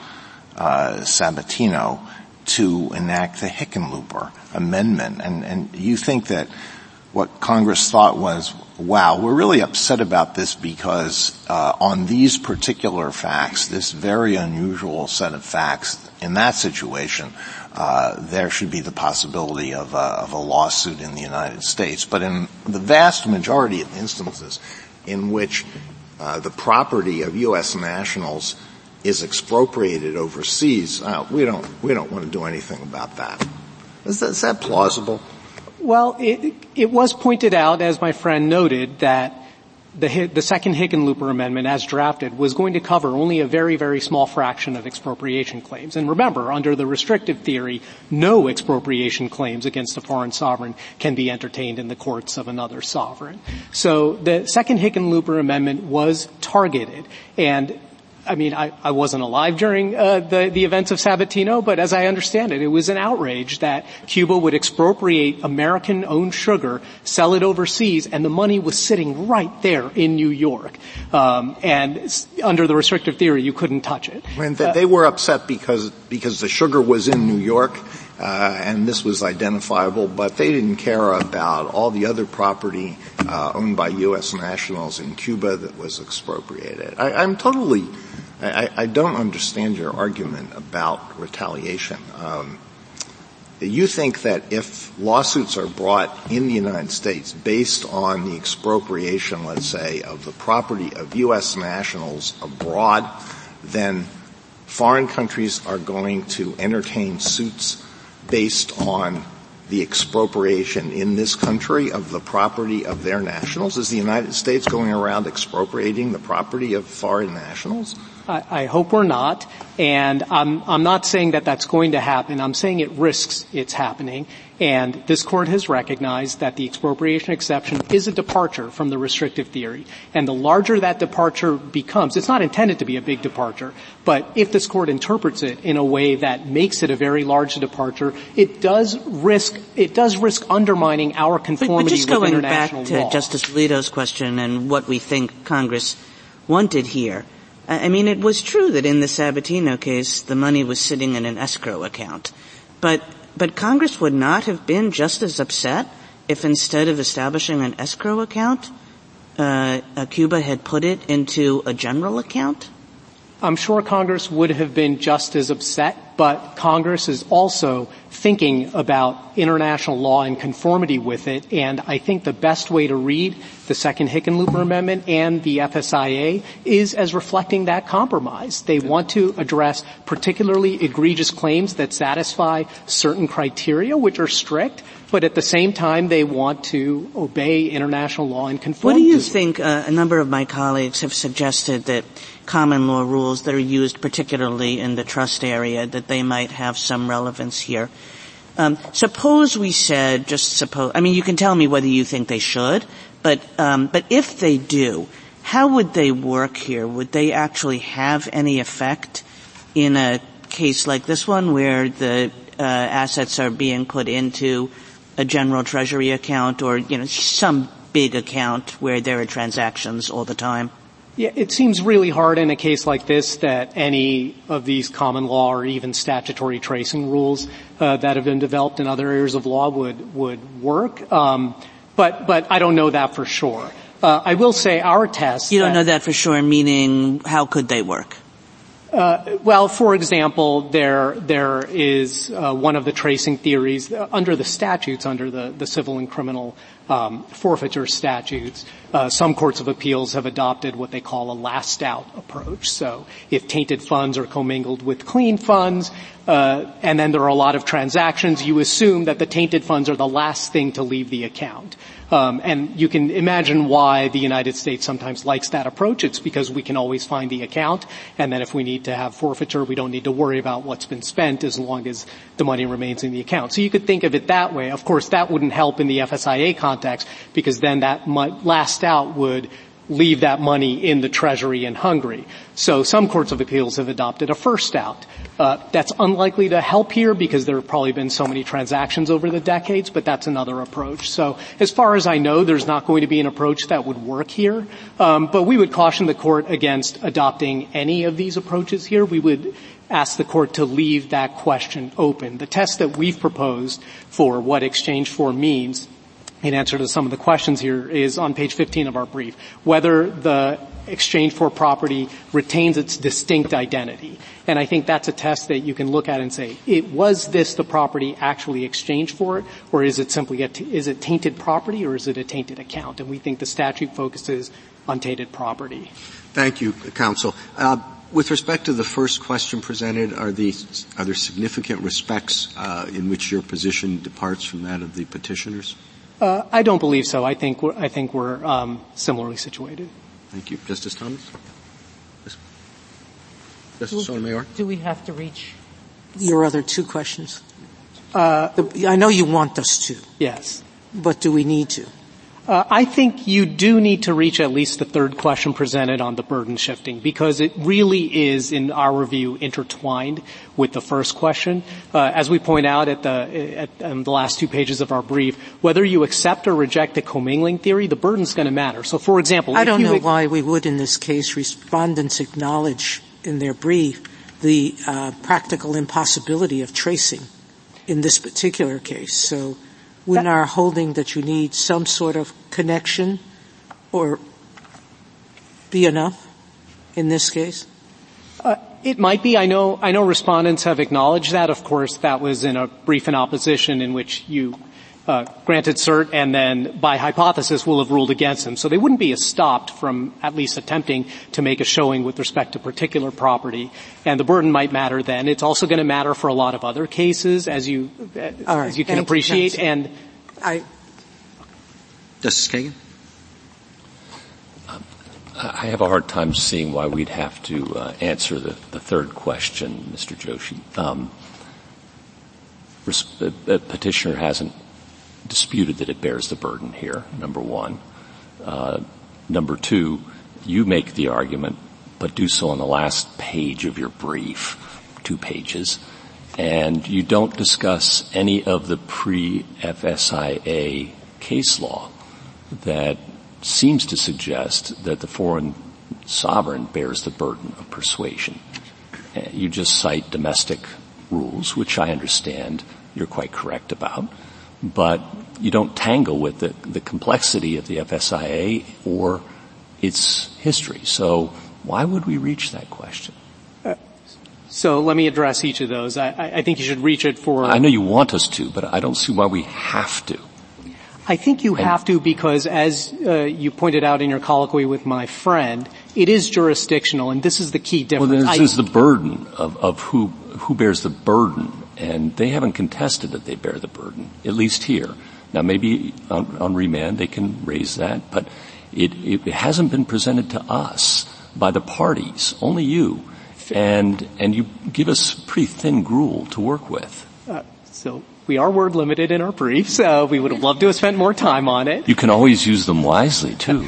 Speaker 9: uh, Sabatino to enact the Hickenlooper Amendment. And, and you think that what Congress thought was, wow, we're really upset about this because uh, on these particular facts, this very unusual set of facts, in that situation, uh, there should be the possibility of, uh, of a lawsuit in the United States. But in the vast majority of instances in which uh, the property of U S nationals is expropriated overseas, uh, we don't we don't want to do anything about that. Is that, is that plausible?
Speaker 10: Well, it, it was pointed out, as my friend noted, that the, the second Hickenlooper Amendment, as drafted, was going to cover only a very, very small fraction of expropriation claims. And remember, under the restrictive theory, no expropriation claims against a foreign sovereign can be entertained in the courts of another sovereign. So the second Hickenlooper Amendment was targeted, and I mean, I, I wasn't alive during uh, the, the events of Sabatino, but as I understand it, it was an outrage that Cuba would expropriate American-owned sugar, sell it overseas, and the money was sitting right there in New York. Um, and under the restrictive theory, you couldn't touch it.
Speaker 9: When the, uh, they were upset because because the sugar was in New York, uh, and this was identifiable, but they didn't care about all the other property uh, owned by U S nationals in Cuba that was expropriated. I, I'm totally, I, I don't understand your argument about retaliation. Um, you think that if lawsuits are brought in the United States based on the expropriation, let's say, of the property of U S nationals abroad, then foreign countries are going to entertain suits based on the expropriation in this country of the property of their nationals? Is the United States going around expropriating the property of foreign nationals?
Speaker 10: I, I hope we're not. And I'm, I'm not saying that that's going to happen. I'm saying it risks it's happening. And this Court has recognized that the expropriation exception is a departure from the restrictive theory. And the larger that departure becomes, it's not intended to be a big departure, but if this Court interprets it in a way that makes it a very large departure, it does risk, it does risk undermining our conformity with international law.
Speaker 4: But, but just going back to law. Justice Alito's question and what we think Congress wanted here, I mean, it was true that in the Sabatino case, the money was sitting in an escrow account. But But Congress would not have been just as upset if instead of establishing an escrow account, uh, uh, Cuba had put it into a general account?
Speaker 10: I'm sure Congress would have been just as upset, but Congress is also thinking about international law and conformity with it, and I think the best way to read the second Hickenlooper Amendment and the F S I A is as reflecting that compromise. They want to address particularly egregious claims that satisfy certain criteria, which are strict, but at the same time they want to obey international law and conform.
Speaker 4: What do you think? Uh, a number of my colleagues have suggested that common law rules that are used particularly in the trust area, that they might have some relevance here. Um, suppose we said, just suppose, I mean, you can tell me whether you think they should, but, um, but if they do, how would they work here? Would they actually have any effect in a case like this one where the, uh, assets are being put into a general treasury account or, you know, some big account where there are transactions all the time?
Speaker 10: Yeah, it seems really hard in a case like this that any of these common law or even statutory tracing rules uh, that have been developed in other areas of law would would work. Um, but but I don't know that for sure. Uh, I will say our test.
Speaker 4: You don't know that for sure, meaning how could they work?
Speaker 10: Uh, well, for example, there there is uh, one of the tracing theories uh, under the statutes, under the, the civil and criminal um, forfeiture statutes. Uh, some courts of appeals have adopted what they call a last out approach. So, if tainted funds are commingled with clean funds, uh, and then there are a lot of transactions, you assume that the tainted funds are the last thing to leave the account. Um, and you can imagine why the United States sometimes likes that approach. It's because we can always find the account, and then if we need to have forfeiture, we don't need to worry about what's been spent as long as the money remains in the account. So you could think of it that way. Of course, that wouldn't help in the F S I A context because then that mo- last out would leave that money in the Treasury in Hungary. So some courts of appeals have adopted a first out. Uh, that's unlikely to help here because there have probably been so many transactions over the decades, but that's another approach. So as far as I know, there's not going to be an approach that would work here. Um, but we would caution the court against adopting any of these approaches here. We would ask the court to leave that question open. The test that we've proposed for what exchange for means in answer to some of the questions here is on page fifteen of our brief, whether the exchange for property retains its distinct identity. And I think that's a test that you can look at and say, it, was this the property actually exchanged for it, or is it simply a t- is it tainted property, or is it a tainted account? And we think the statute focuses on tainted property.
Speaker 1: Thank you, counsel. Uh, with respect to the first question presented, are, these, are there significant respects uh, in which your position departs from that of the petitioners?
Speaker 10: Uh, I don't believe so. I think we're, I think we're um, similarly situated.
Speaker 1: Thank you. Justice Thomas? Justice Sotomayor?
Speaker 7: Do we have to reach your other two questions? Uh, the, I know you want us to.
Speaker 10: Yes.
Speaker 7: But do we need to?
Speaker 10: Uh, I think you do need to reach at least the third question presented on the burden shifting, because it really is, in our review, intertwined with the first question. Uh, as we point out at the at um, the last two pages of our brief, whether you accept or reject the commingling theory, the burden's going to matter. So, for example,
Speaker 7: I don't
Speaker 10: if you
Speaker 7: know
Speaker 10: ag-
Speaker 7: why we would, in this case, respondents acknowledge in their brief the uh, practical impossibility of tracing in this particular case. So. Wouldn't our holding that you need some sort of connection or be enough in this case?
Speaker 10: Uh, it might be. I know, I know respondents have acknowledged that. Of course, that was in a brief in opposition in which you, uh, granted cert and then by hypothesis will have ruled against them. So they wouldn't be stopped from at least attempting to make a showing with respect to particular property. And the burden might matter then. It's also going to matter for a lot of other cases, as you, as
Speaker 7: right.
Speaker 10: you can
Speaker 7: Thank
Speaker 10: appreciate.
Speaker 7: You,
Speaker 10: and
Speaker 7: I,
Speaker 1: Justice Kagan?
Speaker 6: Um, I have a hard time seeing why we'd have to uh, answer the, the third question, Mister Joshi. Um, res- a, a petitioner hasn't disputed that it bears the burden here, number one. Uh, number two, you make the argument, but do so on the last page of your brief, two pages, and you don't discuss any of the pre-F S I A case law that seems to suggest that the foreign sovereign bears the burden of persuasion. You just cite domestic rules, which I understand you're quite correct about, but you don't tangle with the, the complexity of the F S I A or its history. So why would we reach that question?
Speaker 10: Uh, so let me address each of those. I, I think you should reach it for...
Speaker 6: I know you want us to, but I don't see why we have to.
Speaker 10: I think you have to because, as uh, you pointed out in your colloquy with my friend, it is jurisdictional, and this is the key difference.
Speaker 6: Well, this
Speaker 10: I,
Speaker 6: is the burden of, of who who bears the burden, and they haven't contested that they bear the burden, at least here. Now, maybe on, on remand they can raise that, but it, it hasn't been presented to us by the parties, only you, and and you give us pretty thin gruel to work with.
Speaker 10: Uh, so. We are word limited in our brief, so we would have loved to have spent more time on it.
Speaker 6: You can always use them wisely, too.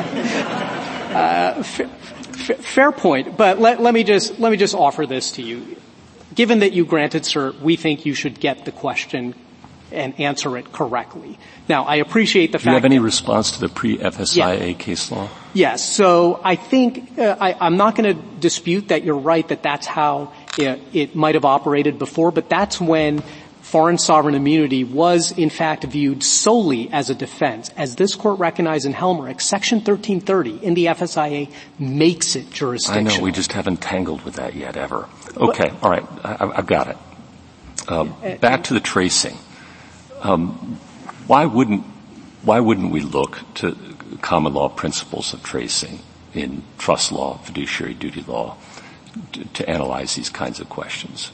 Speaker 10: uh, f- f- fair point, but let, let me just let me just offer this to you. Given that you granted cert, we think you should get the question and answer it correctly. Now, I appreciate the
Speaker 6: Do
Speaker 10: fact.
Speaker 6: Do you have any
Speaker 10: that,
Speaker 6: response to the pre-F S I A
Speaker 10: yeah.
Speaker 6: case law?
Speaker 10: Yes. So I think uh, I, I'm not going to dispute that you're right that that's how it, it might have operated before, but that's when foreign sovereign immunity was, in fact, viewed solely as a defense. As this court recognized in Helmerich, Section thirteen thirty in the F S I A makes it jurisdictional.
Speaker 6: I know, we just haven't tangled with that yet, ever. Okay, all right, I, I've got it. Um, back to the tracing. Um, why wouldn't why wouldn't we look to common law principles of tracing in trust law, fiduciary duty law, to, to analyze these kinds of questions?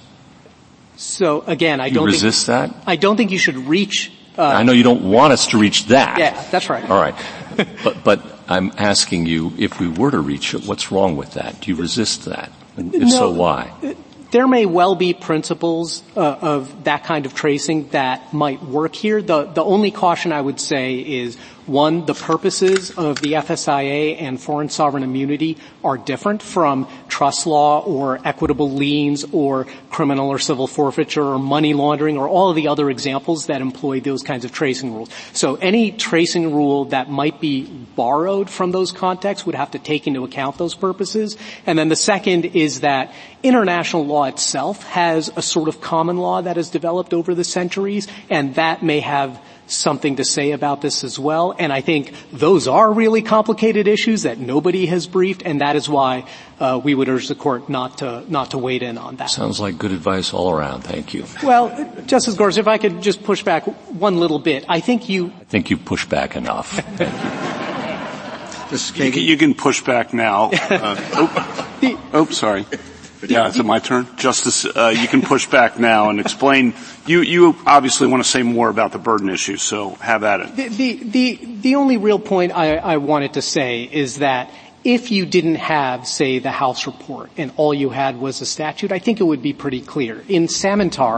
Speaker 10: So again, I
Speaker 6: you
Speaker 10: don't
Speaker 6: resist
Speaker 10: think,
Speaker 6: that?
Speaker 10: I don't think you should reach. Uh,
Speaker 6: I know you don't want us to reach that.
Speaker 10: Yeah, that's right.
Speaker 6: All right, but but I'm asking you, if we were to reach it, what's wrong with that? Do you resist that? And if
Speaker 10: no,
Speaker 6: so, why?
Speaker 10: There may well be principles uh, of that kind of tracing that might work here. The the only caution I would say is, one, the purposes of the F S I A and foreign sovereign immunity are different from trust law or equitable liens or criminal or civil forfeiture or money laundering or all of the other examples that employ those kinds of tracing rules. So any tracing rule that might be borrowed from those contexts would have to take into account those purposes. And then the second is that international law itself has a sort of common law that has developed over the centuries, and that may have something to say about this as well. And I think those are really complicated issues that nobody has briefed, and that is why uh, we would urge the court not to not to wade in on that.
Speaker 6: Sounds like good advice all around. Thank you.
Speaker 10: Well, Justice Gorsuch, if I could just push back one little bit, I think you.
Speaker 6: I think you pushed back enough. Thank you.
Speaker 11: You can, you can push back now. Uh, oh, oh, sorry. Yeah, is it my turn? Justice, uh, you can push back now and explain. You, you obviously want to say more about the burden issue, so have at it.
Speaker 10: The, the, the, the only real point I, I wanted to say is that if you didn't have, say, the House report and all you had was a statute, I think it would be pretty clear. In Samantar,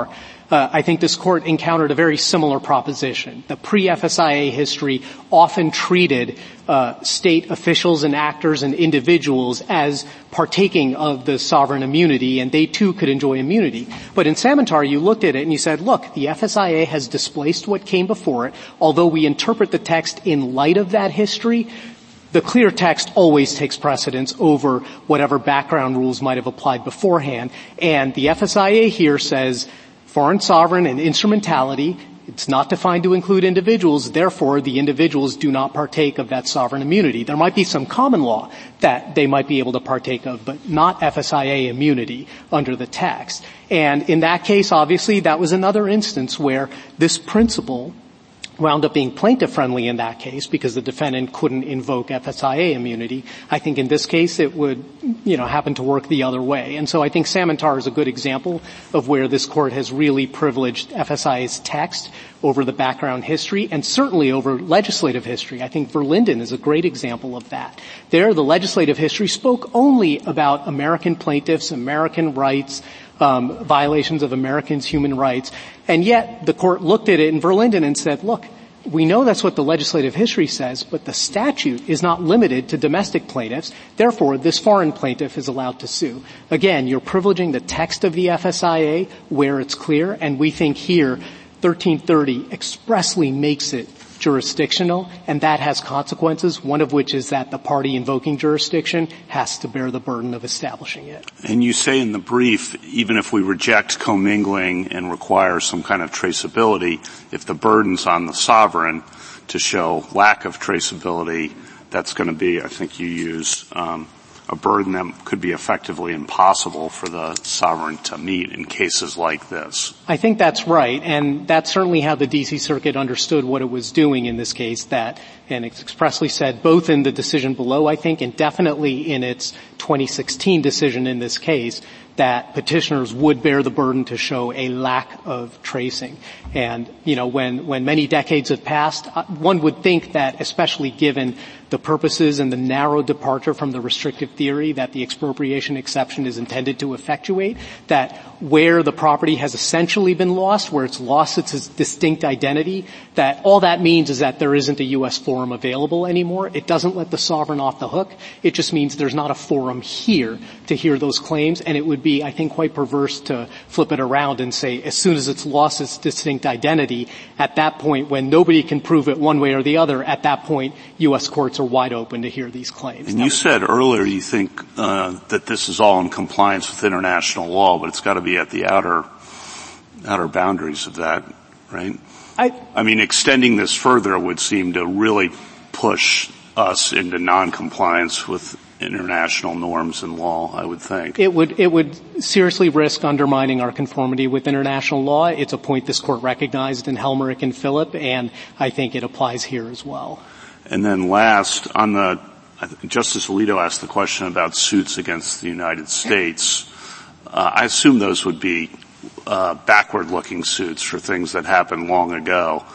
Speaker 10: uh, I think this court encountered a very similar proposition. The pre-F S I A history often treated uh, state officials and actors and individuals as partaking of the sovereign immunity, and they too could enjoy immunity. But in Samantar, you looked at it and you said, look, the F S I A has displaced what came before it. Although we interpret the text in light of that history, the clear text always takes precedence over whatever background rules might have applied beforehand. And the F S I A here says foreign sovereign and instrumentality, it's not defined to include individuals, therefore the individuals do not partake of that sovereign immunity. There might be some common law that they might be able to partake of, but not F S I A immunity under the text. And in that case, obviously, that was another instance where this principle wound up being plaintiff-friendly in that case because the defendant couldn't invoke F S I A immunity. I think in this case it would, you know, happen to work the other way. And so I think Samantar is a good example of where this court has really privileged F S I A's text over the background history and certainly over legislative history. I think Verlinden is a great example of that. There, the legislative history spoke only about American plaintiffs, American rights, Um, violations of Americans' human rights. And yet the court looked at it in Verlinden and said, look, we know that's what the legislative history says, but the statute is not limited to domestic plaintiffs. Therefore, this foreign plaintiff is allowed to sue. Again, you're privileging the text of the F S I A where it's clear, and we think here thirteen thirty expressly makes it jurisdictional, and that has consequences, one of which is that the party invoking jurisdiction has to bear the burden of establishing it.
Speaker 11: And you say in the brief, even if we reject commingling and require some kind of traceability, if the burden's on the sovereign to show lack of traceability, that's going to be, I think you use, um, a burden that could be effectively impossible for the sovereign to meet in cases like this.
Speaker 10: I think that's right, and that's certainly how the D C Circuit understood what it was doing in this case, that, and it's expressly said both in the decision below, I think, and definitely in its twenty sixteen decision in this case, that petitioners would bear the burden to show a lack of tracing. And, you know, when, when many decades have passed, one would think that, especially given the purposes and the narrow departure from the restrictive theory that the expropriation exception is intended to effectuate, that where the property has essentially been lost, where it's lost its distinct identity, that all that means is that there isn't a U S forum available anymore. It doesn't let the sovereign off the hook. It just means there's not a forum here to hear those claims, and it would be, I think, quite perverse to flip it around and say as soon as it's lost its distinct identity, at that point when nobody can prove it one way or the other, at that point U S courts are wide open to hear these claims.
Speaker 11: And you said earlier you think uh, that this is all in compliance with international law, but it's got to be at the outer outer boundaries of that, right?
Speaker 10: I,
Speaker 11: I mean, extending this further would seem to really push us into non-compliance with international norms and law, I would think.
Speaker 10: It would, it would seriously risk undermining our conformity with international law. It's a point this court recognized in Helmerich and Phillip, and I think it applies here as well.
Speaker 11: And then last, on the, Justice Alito asked the question about suits against the United States. Uh, I assume those would be uh, backward-looking suits for things that happened long ago.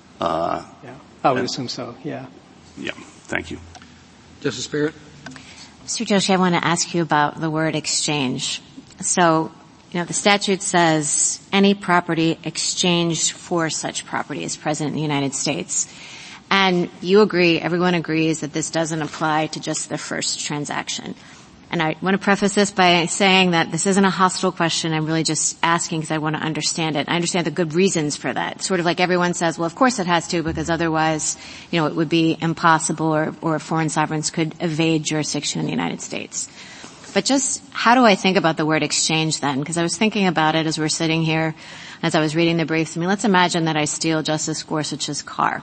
Speaker 11: Uh,
Speaker 10: yeah, I would and, assume so, yeah.
Speaker 11: Yeah, thank you.
Speaker 1: Justice Barrett?
Speaker 5: Mister Joshi, I want to ask you about the word exchange. So, you know, the statute says any property exchanged for such property is present in the United States. And you agree, everyone agrees that this doesn't apply to just the first transaction. And I want to preface this by saying that this isn't a hostile question. I'm really just asking because I want to understand it. I understand the good reasons for that. Sort of like everyone says, well, of course it has to, because otherwise, you know, it would be impossible, or, or foreign sovereigns could evade jurisdiction in the United States. But just how do I think about the word exchange then? Because I was thinking about it as we're sitting here, as I was reading the briefs. I mean, let's imagine that I steal Justice Gorsuch's car.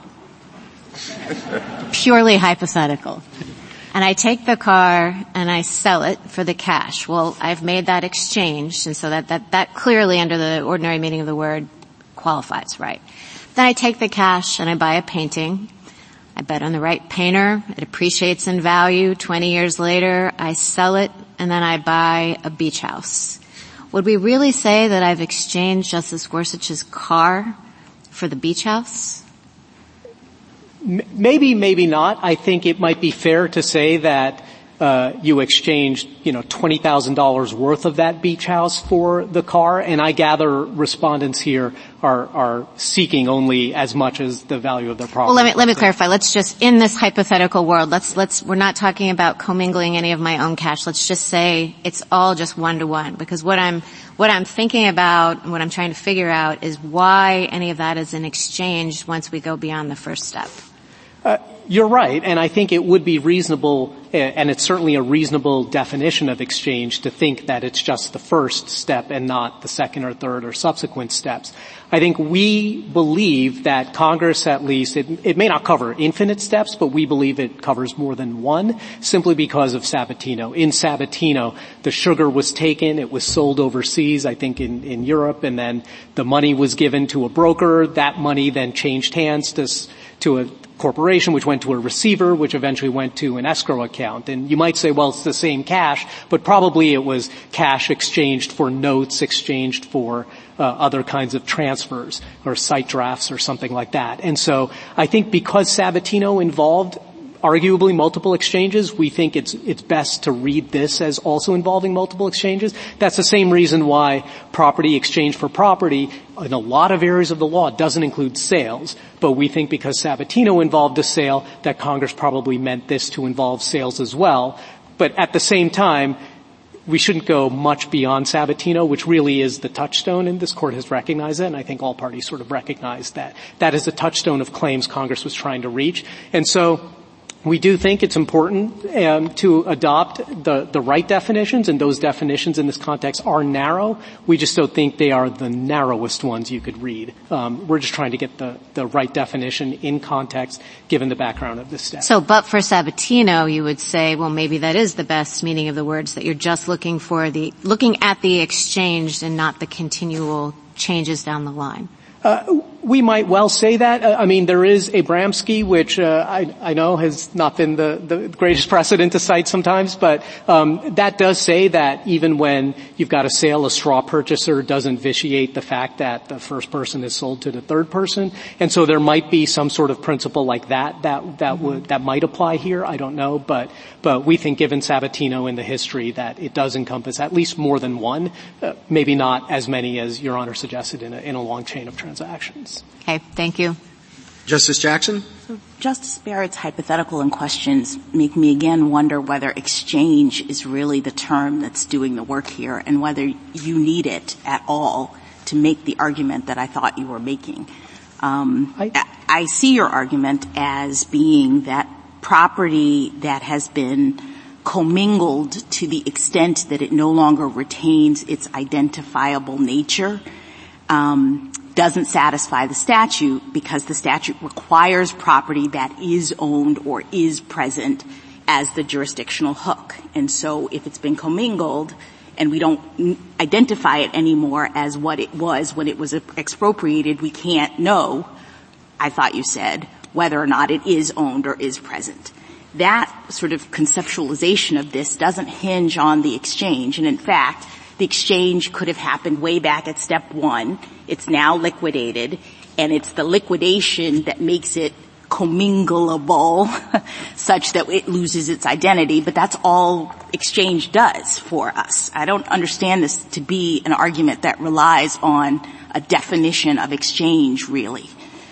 Speaker 5: Purely hypothetical. And I take the car and I sell it for the cash. Well, I've made that exchange, and so that, that, that clearly under the ordinary meaning of the word qualifies, right? Then I take the cash and I buy a painting. I bet on the right painter. It appreciates in value. Twenty years later, I sell it, and then I buy a beach house. Would we really say that I've exchanged Justice Gorsuch's car for the beach house?
Speaker 10: Maybe, maybe not. I think it might be fair to say that uh, you exchanged, you know, twenty thousand dollars worth of that beach house for the car, and I gather respondents here are, are seeking only as much as the value of their property.
Speaker 5: Well, let me, let me clarify. Let's just, in this hypothetical world, let's, let's, we're not talking about commingling any of my own cash. Let's just say it's all just one to one, because what I'm, what I'm thinking about and what I'm trying to figure out is why any of that is in exchange once we go beyond the first step.
Speaker 10: Uh, you're right, and I think it would be reasonable, and it's certainly a reasonable definition of exchange to think that it's just the first step and not the second or third or subsequent steps. I think we believe that Congress, at least, it, it may not cover infinite steps, but we believe it covers more than one, simply because of Sabatino. In Sabatino, the sugar was taken, it was sold overseas, I think in, in Europe, and then the money was given to a broker. That money then changed hands to, to a corporation, which went to a receiver, which eventually went to an escrow account. And you might say, well, it's the same cash, but probably it was cash exchanged for notes, exchanged for uh, other kinds of transfers or site drafts or something like that. And so I think because Sabatino involved arguably multiple exchanges, we think it's it's best to read this as also involving multiple exchanges. That's the same reason why property exchange for property in a lot of areas of the law doesn't include sales. But we think because Sabatino involved a sale, that Congress probably meant this to involve sales as well. But at the same time, we shouldn't go much beyond Sabatino, which really is the touchstone, and this Court has recognized it, and I think all parties sort of recognize that. That is the touchstone of claims Congress was trying to reach. And so we do think it's important um, to adopt the, the right definitions, and those definitions in this context are narrow. We just don't think they are the narrowest ones you could read. Um, we're just trying to get the, the right definition in context, given the background of this statute.
Speaker 5: So, but for Sabatino, you would say, well, maybe that is the best meaning of the words, that you're just looking for the, looking at the exchange and not the continual changes down the line.
Speaker 10: Uh, we might well say that. Uh, I mean, there is Abramski, which uh, I, I know has not been the, the greatest precedent to cite sometimes, but um, that does say that even when you've got a sale, a straw purchaser doesn't vitiate the fact that the first person is sold to the third person. And so there might be some sort of principle like that that that would that might apply here. I don't know, but but we think, given Sabatino and the history, that it does encompass at least more than one, uh, maybe not as many as Your Honor suggested in a, in a long chain of transactions.
Speaker 5: Okay, thank you.
Speaker 1: Justice Jackson?
Speaker 8: So Justice Barrett's hypothetical and questions make me again wonder whether exchange is really the term that's doing the work here, and whether you need it at all to make the argument that I thought you were making. Um, I, I see your argument as being that property that has been commingled to the extent that it no longer retains its identifiable nature um, doesn't satisfy the statute, because the statute requires property that is owned or is present as the jurisdictional hook. And so if it's been commingled and we don't identify it anymore as what it was when it was expropriated, we can't know, I thought you said, whether or not it is owned or is present. That sort of conceptualization of this doesn't hinge on the exchange. And in fact, the exchange could have happened way back at step one. It's now liquidated, and it's the liquidation that makes it commingleable such that it loses its identity. But that's all exchange does for us. I don't understand this to be an argument that relies on a definition of exchange, really.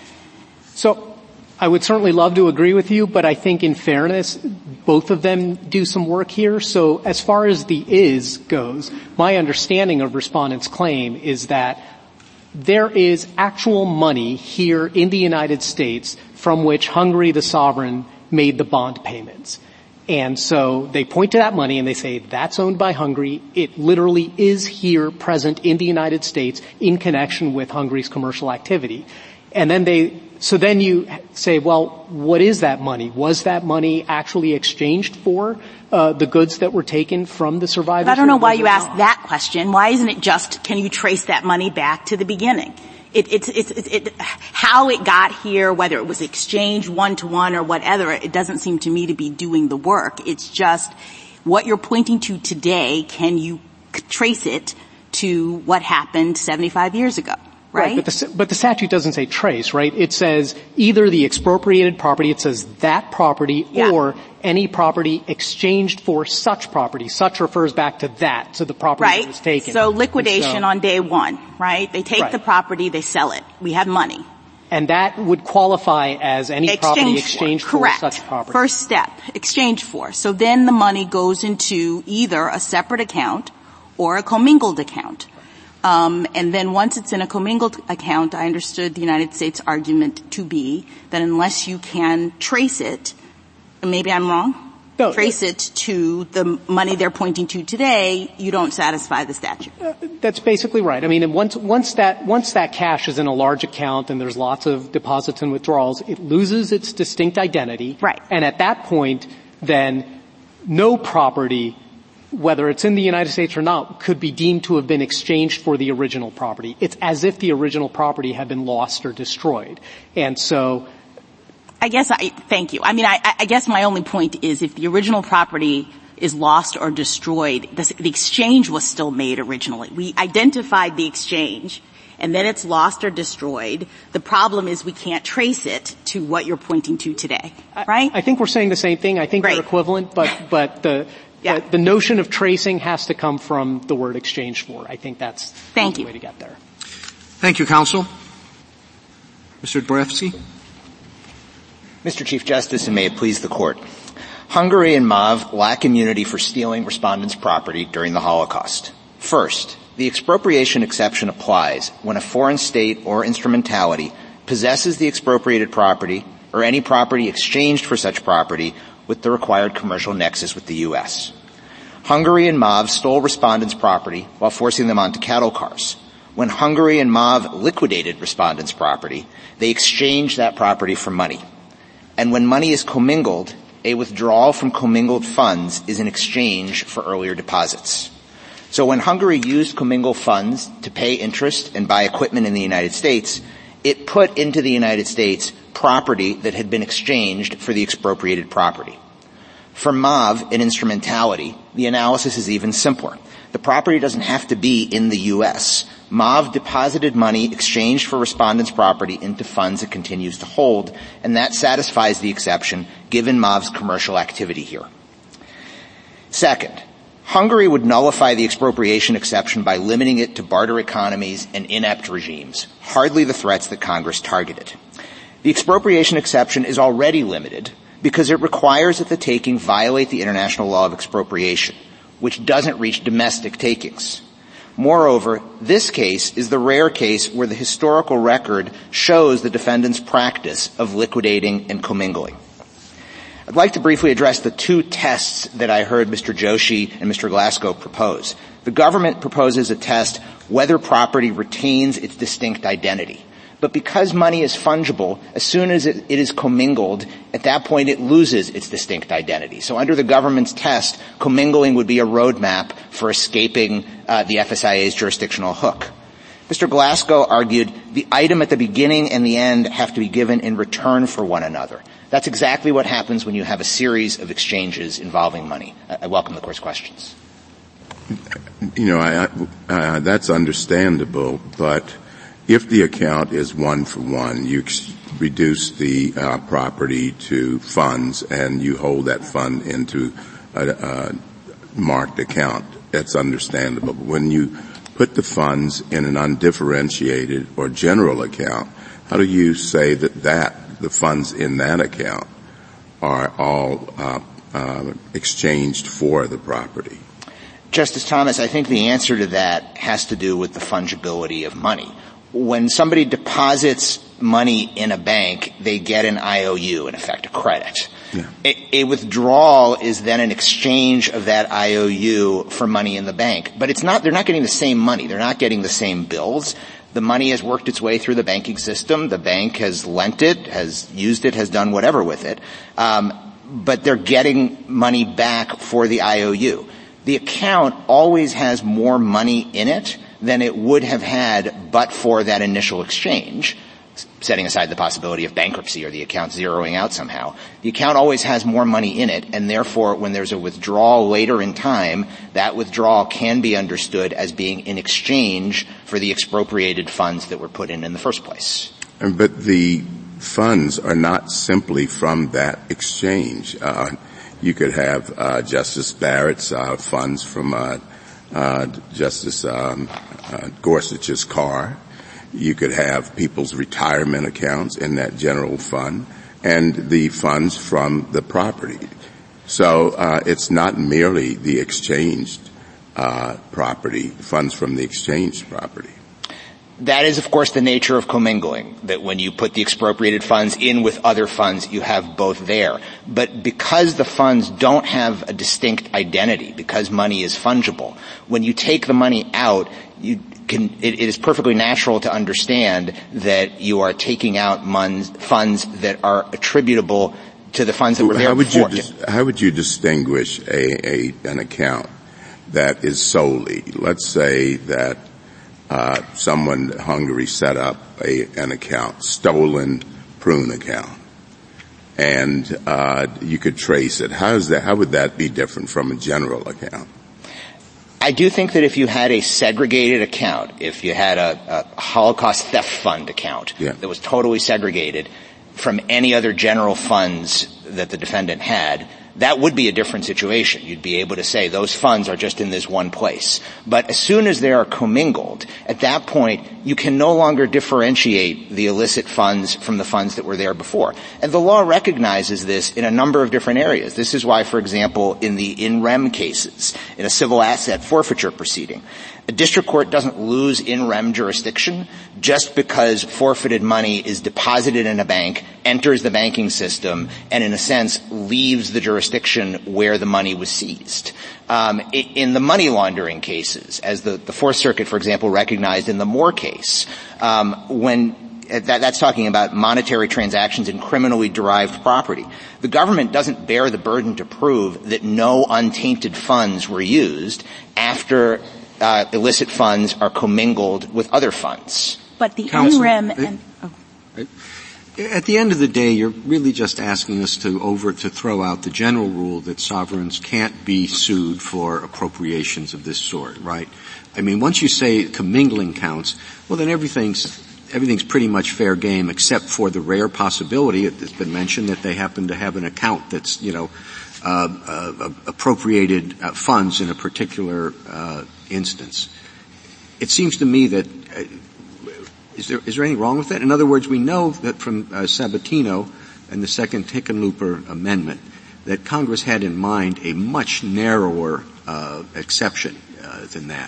Speaker 10: So I would certainly love to agree with you, but I think in fairness, both of them do some work here. So as far as the is goes, my understanding of respondents' claim is that there is actual money here in the United States from which Hungary, the sovereign, made the bond payments. And so they point to that money and they say, that's owned by Hungary. It literally is here present in the United States in connection with Hungary's commercial activity. And then they, so then you say, well, what is that money? Was that money actually exchanged for uh, the goods that were taken from the survivors?
Speaker 8: But I don't know why you asked that question. Why isn't it just, can you trace that money back to the beginning? It, it's, it's, it, it, how it got here, whether it was exchanged one to one or whatever, it doesn't seem to me to be doing the work. It's just what you're pointing to today. Can you trace it to what happened seventy-five years ago? right?
Speaker 10: Right, but the, but the statute doesn't say trace, right? It says either the expropriated property, it says that property,
Speaker 8: yeah.
Speaker 10: or any property exchanged for such property. Such refers back to that, to the property
Speaker 8: right.
Speaker 10: that was taken.
Speaker 8: So liquidation
Speaker 10: so,
Speaker 8: on day one, right? They take
Speaker 10: right.
Speaker 8: the property, they sell it. We have money.
Speaker 10: And that would qualify as any
Speaker 8: exchange
Speaker 10: property exchanged for,
Speaker 8: Correct.
Speaker 10: for such property.
Speaker 8: First step, exchange for. So then the money goes into either a separate account or a commingled account. Um, and then once it's in a commingled account, I understood the United States argument to be that unless you can trace it, and maybe I'm wrong,
Speaker 10: no,
Speaker 8: trace it to the money they're pointing to today, you don't satisfy the statute.
Speaker 10: Uh, that's basically right. I mean, once, once that, once that cash is in a large account and there's lots of deposits and withdrawals, it loses its distinct identity.
Speaker 8: Right.
Speaker 10: And at that point, then no property, whether it's in the United States or not, could be deemed to have been exchanged for the original property. It's as if the original property had been lost or destroyed. And so,
Speaker 8: I guess I, thank you. I mean, I, I guess my only point is if the original property is lost or destroyed, the, the exchange was still made originally. We identified the exchange, and then it's lost or destroyed. The problem is we can't trace it to what you're pointing to today, right?
Speaker 10: I, I think we're saying the same thing. I think
Speaker 8: Great.
Speaker 10: they're equivalent, but, but the, yeah. the, the notion of tracing has to come from the word exchange for. I think that's
Speaker 8: thank
Speaker 10: the
Speaker 8: you.
Speaker 10: way to get there.
Speaker 1: Thank you, counsel. Mister Dvoretsky.
Speaker 12: Mister Chief Justice, and may it please the Court. Hungary and Mav lack immunity for stealing respondents' property during the Holocaust. First, the expropriation exception applies when a foreign state or instrumentality possesses the expropriated property or any property exchanged for such property with the required commercial nexus with the U S. Hungary and Mav stole respondents' property while forcing them onto cattle cars. When Hungary and Mav liquidated respondents' property, they exchanged that property for money. And when money is commingled, a withdrawal from commingled funds is an exchange for earlier deposits. So when Hungary used commingled funds to pay interest and buy equipment in the United States, it put into the United States property that had been exchanged for the expropriated property. For Mav, an instrumentality, the analysis is even simpler. The property doesn't have to be in the U S. Mav deposited money exchanged for respondents' property into funds it continues to hold, and that satisfies the exception given Mav's commercial activity here. Second, Hungary would nullify the expropriation exception by limiting it to barter economies and inept regimes, hardly the threats that Congress targeted. The expropriation exception is already limited because it requires that the taking violate the international law of expropriation, which doesn't reach domestic takings. Moreover, this case is the rare case where the historical record shows the defendant's practice of liquidating and commingling. I'd like to briefly address the two tests that I heard Mister Joshi and Mister Glasgow propose. The government proposes a test whether property retains its distinct identity. But because money is fungible, as soon as it, it is commingled, at that point it loses its distinct identity. So under the government's test, commingling would be a roadmap for escaping uh, the F S I A's jurisdictional hook. Mister Glasgow argued the item at the beginning and the end have to be given in return for one another. That's exactly what happens when you have a series of exchanges involving money. I, I welcome the Court's questions.
Speaker 3: You know, I, uh, that's understandable, but if the account is one for one, you ex- reduce the uh, property to funds and you hold that fund into a, a marked account. That's understandable. But when you put the funds in an undifferentiated or general account, how do you say that that, the funds in that account are all uh, uh, exchanged for the property?
Speaker 12: Justice Thomas, I think the answer to that has to do with the fungibility of money. When somebody deposits money in a bank, they get an I O U, in effect, a credit. Yeah. A, a withdrawal is then an exchange of that I O U for money in the bank. But it's not, they're not getting the same money. They're not getting the same bills. The money has worked its way through the banking system. The bank has lent it, has used it, has done whatever with it. Um, but they're getting money back for the I O U. The account always has more money in it than it would have had but for that initial exchange. setting aside the possibility of bankruptcy or the account zeroing out somehow. The account always has more money in it, and therefore when there's a withdrawal later in time, that withdrawal can be understood as being in exchange for the expropriated funds that were put in in the first place.
Speaker 3: But the funds are not simply from that exchange. Uh, you could have uh, Justice Barrett's uh, funds from uh, uh, Justice um, uh, Gorsuch's car. You could have people's retirement accounts in that general fund and the funds from the property. So uh, it's not merely the exchanged uh, property, funds from the exchanged property.
Speaker 12: That is, of course, the nature of commingling, that when you put the expropriated funds in with other funds, you have both there. But because the funds don't have a distinct identity, because money is fungible, when you take the money out, you can, it, it is perfectly natural to understand that you are taking out mon- funds that are attributable to the funds that were there
Speaker 3: how would
Speaker 12: before.
Speaker 3: You dis- how would you distinguish a, a an account that is solely, let's say that Uh, someone in Hungary set up a, an account, stolen prune account, and uh, you could trace it. How is that? How would that be different from a general account?
Speaker 12: I do think that if you had a segregated account, if you had a, a Holocaust theft fund account
Speaker 3: yeah.
Speaker 12: that was totally segregated from any other general funds that the defendant had, that would be a different situation. You'd be able to say those funds are just in this one place. But as soon as they are commingled, at that point, you can no longer differentiate the illicit funds from the funds that were there before. And the law recognizes this in a number of different areas. This is why, for example, in the in rem cases, in a civil asset forfeiture proceeding, a district court doesn't lose in rem jurisdiction just because forfeited money is deposited in a bank, enters the banking system, and in a sense leaves the jurisdiction where the money was seized. Um, in the money laundering cases, as the, the Fourth Circuit, for example, recognized in the Moore case, um, when that, that's talking about monetary transactions in criminally derived property. The government doesn't bear the burden to prove that no untainted funds were used after Uh, illicit funds are commingled with other funds.
Speaker 8: But the
Speaker 1: Counsel,
Speaker 8: N R E M and oh.
Speaker 1: At the end of the day, you're really just asking us to over to throw out the general rule that sovereigns can't be sued for appropriations of this sort, right? I mean, once you say commingling counts, well, then everything's everything's pretty much fair game, except for the rare possibility that's been mentioned that they happen to have an account that's, you know, uh, uh appropriated uh, funds in a particular uh instance. It seems to me that uh, is there is there anything wrong with that? In other words, we know that from uh, Sabatino and the second Hickenlooper amendment that Congress had in mind a much narrower uh, exception uh, than that.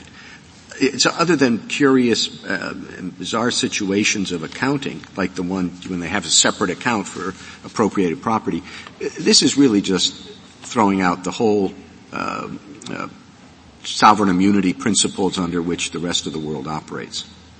Speaker 1: So other than curious uh, and bizarre situations of accounting, like the one when they have a separate account for appropriated property, this is really just throwing out the whole uh, uh, sovereign immunity principles under which the rest of the world operates.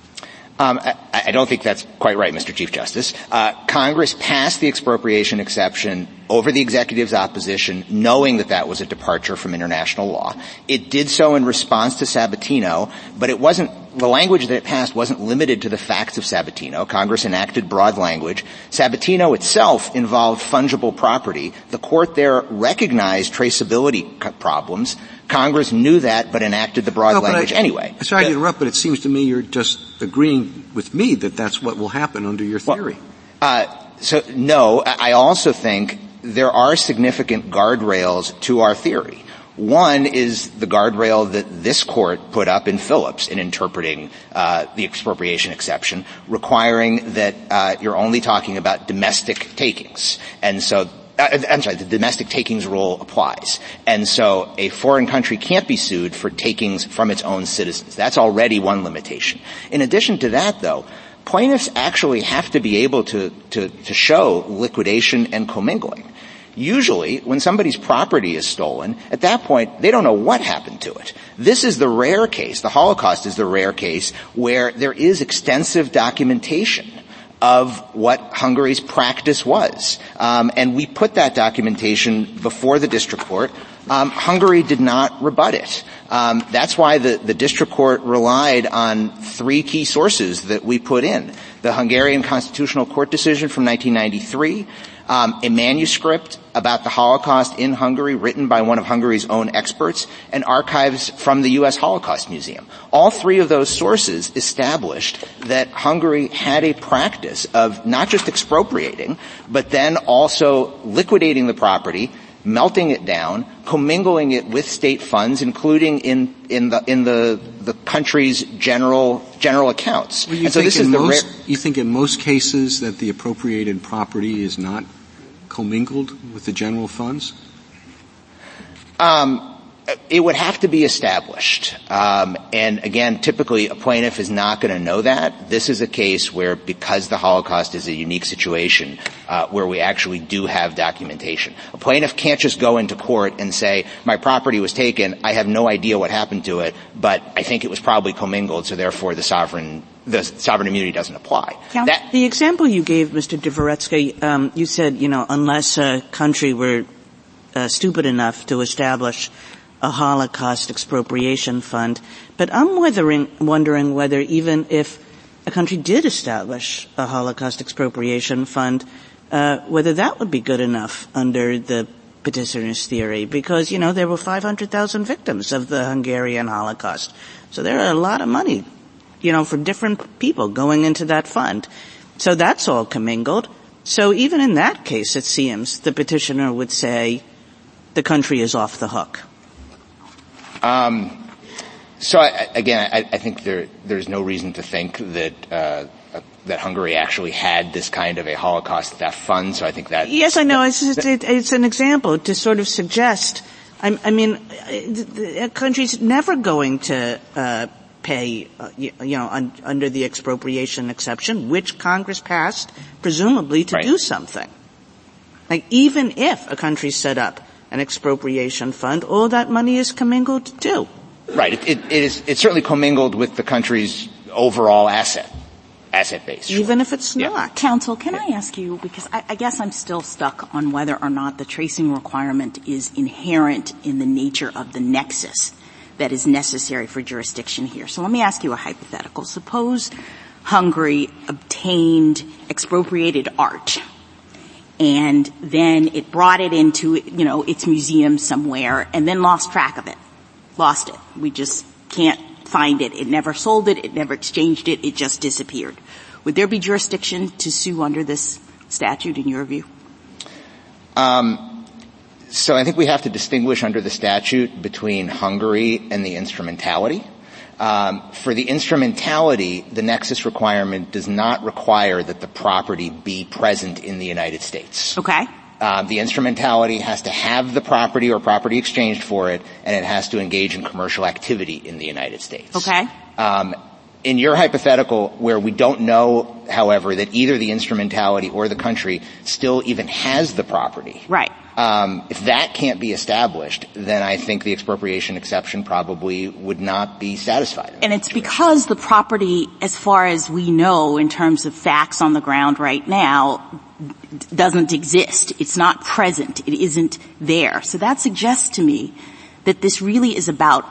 Speaker 12: Um, I, I don't think that's quite right, Mister Chief Justice. Uh, Congress passed the expropriation exception over the executive's opposition, knowing that that was a departure from international law. It did so in response to Sabatino, but it wasn't, the language that it passed wasn't limited to the facts of Sabatino. Congress enacted broad language. Sabatino itself involved fungible property. The court there recognized traceability problems. Congress knew that, but enacted the broad
Speaker 1: no,
Speaker 12: language
Speaker 1: I,
Speaker 12: anyway.
Speaker 1: Sorry to interrupt, but it seems to me you're just agreeing with me that that's what will happen under your theory.
Speaker 12: Well, uh, so, no, I also think there are significant guardrails to our theory. One is the guardrail that this court put up in Phillips in interpreting uh, the expropriation exception, requiring that uh, you're only talking about domestic takings. And so Uh, I'm sorry, the domestic takings rule applies. And so a foreign country can't be sued for takings from its own citizens. That's already one limitation. In addition to that, though, plaintiffs actually have to be able to, to, to show liquidation and commingling. Usually, when somebody's property is stolen, at that point, they don't know what happened to it. This is the rare case, the Holocaust is the rare case, where there is extensive documentation of what Hungary's practice was. Um, and we put that documentation before the district court. Um, Hungary did not rebut it. Um, that's why the, the district court relied on three key sources that we put in. the Hungarian Constitutional Court decision from nineteen ninety-three, um, a manuscript about the Holocaust in Hungary written by one of Hungary's own experts, and archives from the U S Holocaust Museum. All three of those sources established that Hungary had a practice of not just expropriating, but then also liquidating the property, melting it down, commingling it with state funds, including in in the in the the country's general general accounts.
Speaker 1: Well, you
Speaker 12: and so
Speaker 1: think
Speaker 12: this is
Speaker 1: in
Speaker 12: the
Speaker 1: most,
Speaker 12: rare-
Speaker 1: you think in most cases that the appropriated property is not commingled with the general funds?
Speaker 12: Um, it would have to be established. Um, and again, typically a plaintiff is not going to know that. This is a case where, because the Holocaust is a unique situation, uh, where we actually do have documentation. A plaintiff can't just go into court and say, my property was taken, I have no idea what happened to it, but I think it was probably commingled, so therefore the sovereign the sovereign immunity doesn't apply.
Speaker 4: That, the example you gave, Mister Dvoretsky, um, you said, you know, unless a country were uh, stupid enough to establish a Holocaust expropriation fund, but I'm wondering, wondering whether even if a country did establish a Holocaust expropriation fund, uh, whether that would be good enough under the petitioner's theory, because, you know, there were five hundred thousand victims of the Hungarian Holocaust. So there are a lot of money, you know, for different people going into that fund. So that's all commingled. So even in that case, it seems, the petitioner would say the country is off the hook.
Speaker 12: Um, so I, again, I, I think there, there's no reason to think that, uh, that Hungary actually had this kind of a Holocaust theft fund. So I think that.
Speaker 4: Yes, I know. It's, it's, it's an example to sort of suggest, I, I mean, a country's never going to, uh, pay, uh, you, you know, un, under the expropriation exception, which Congress passed, presumably to
Speaker 12: right.
Speaker 4: do something. Like, even if a country set up an expropriation fund, all that money is commingled too.
Speaker 12: Right. It, it, it is, it's certainly commingled with the country's overall asset, asset base.
Speaker 4: Even if it's
Speaker 8: yeah.
Speaker 4: not.
Speaker 8: Counsel, can I ask you, because I, I guess I'm still stuck on whether or not the tracing requirement is inherent in the nature of the nexus that is necessary for jurisdiction here. So let me ask you a hypothetical. Suppose Hungary obtained expropriated art, and then it brought it into, you know, its museum somewhere, and then lost track of it. Lost it. We just can't find it. It never sold it. It never exchanged it. It just disappeared. Would there be jurisdiction to sue under this statute, in your view?
Speaker 12: Um, so I think we have to distinguish under the statute between Hungary and the instrumentality. Um, for the instrumentality, the nexus requirement does not require that the property be present in the United States.
Speaker 8: Okay.
Speaker 12: Um, the instrumentality has to have the property or property exchanged for it, and it has to engage in commercial activity in the United States.
Speaker 8: Okay.
Speaker 12: Um, in your hypothetical, where we don't know, however, that either the instrumentality or the country still even has the property.
Speaker 8: Right.
Speaker 12: Um, if that can't be established, then I think the expropriation exception probably would not be satisfied.
Speaker 8: And it's because the property, as far as we know in terms of facts on the ground right now, doesn't exist. It's not present. It isn't there. So that suggests to me that this really is about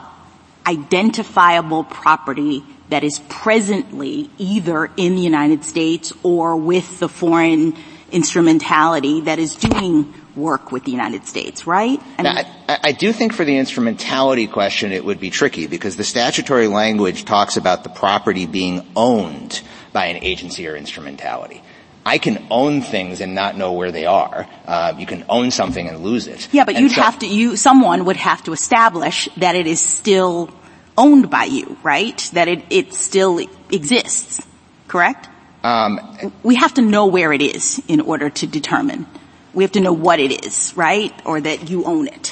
Speaker 8: identifiable property that is presently either in the United States or with the foreign instrumentality that is doing work with the United States, right? I, mean,
Speaker 12: now, I, I do think for the instrumentality question it would be tricky, because the statutory language talks about the property being owned by an agency or instrumentality. I can own things and not know where they are. Uh, you can own something and lose it.
Speaker 8: Yeah, but
Speaker 12: and
Speaker 8: you'd
Speaker 12: so,
Speaker 8: have to, you, someone would have to establish that it is still owned by you, right? That it, it still exists, correct?
Speaker 12: Um,
Speaker 8: we have to know where it is in order to determine. We have to know what it is, right? Or that you own it.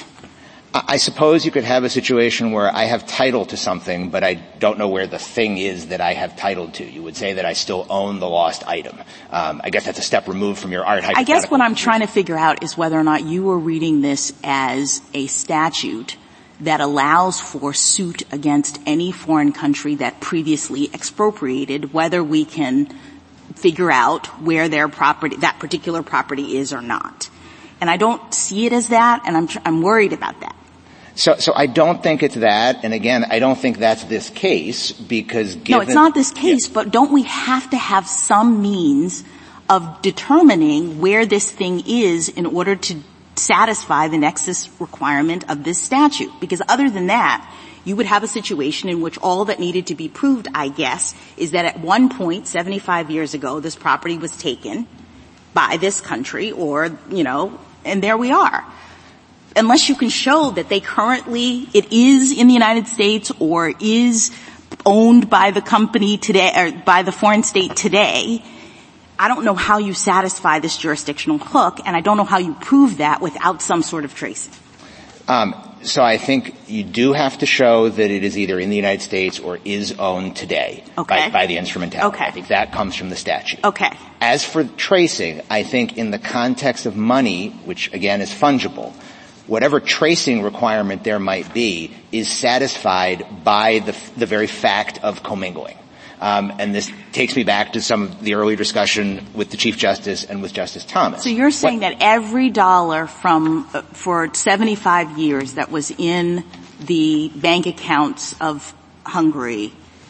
Speaker 12: I suppose you could have a situation where I have title to something, but I don't know where the thing is that I have title to. You would say that I still own the lost item. Um, I guess that's a step removed from your art hypothetical.
Speaker 8: I guess what I'm trying to figure out is whether or not you were reading this as a statute that allows for suit against any foreign country that previously expropriated, whether we can figure out where their property, that particular property is or not. And I don't see it as that, and I'm, I'm worried about that.
Speaker 12: So, so I don't think it's that, and again, I don't think that's this case, because given...
Speaker 8: No, it's not this case, yeah. But don't we have to have some means of determining where this thing is in order to satisfy the nexus requirement of this statute? Because other than that, you would have a situation in which all that needed to be proved, I guess, is that at one point, seventy-five years ago, this property was taken by this country, or, you know, and there we are. Unless you can show that they currently, it is in the United States or is owned by the company today, or by the foreign state today, I don't know how you satisfy this jurisdictional hook, and I don't know how you prove that without some sort of tracing.
Speaker 12: Um, so I think you do have to show that it is either in the United States or is owned today
Speaker 8: okay.
Speaker 12: by, by the instrumentality.
Speaker 8: Okay.
Speaker 12: I think that comes from the statute.
Speaker 8: Okay.
Speaker 12: As for tracing, I think in the context of money, which again is fungible, whatever tracing requirement there might be is satisfied by the, the very fact of commingling. Um, and this takes me back to some of the earlier discussion with the Chief Justice and with Justice Thomas.
Speaker 8: So you're saying
Speaker 12: what,
Speaker 8: that every dollar from uh, for seventy-five years that was in the bank accounts of Hungary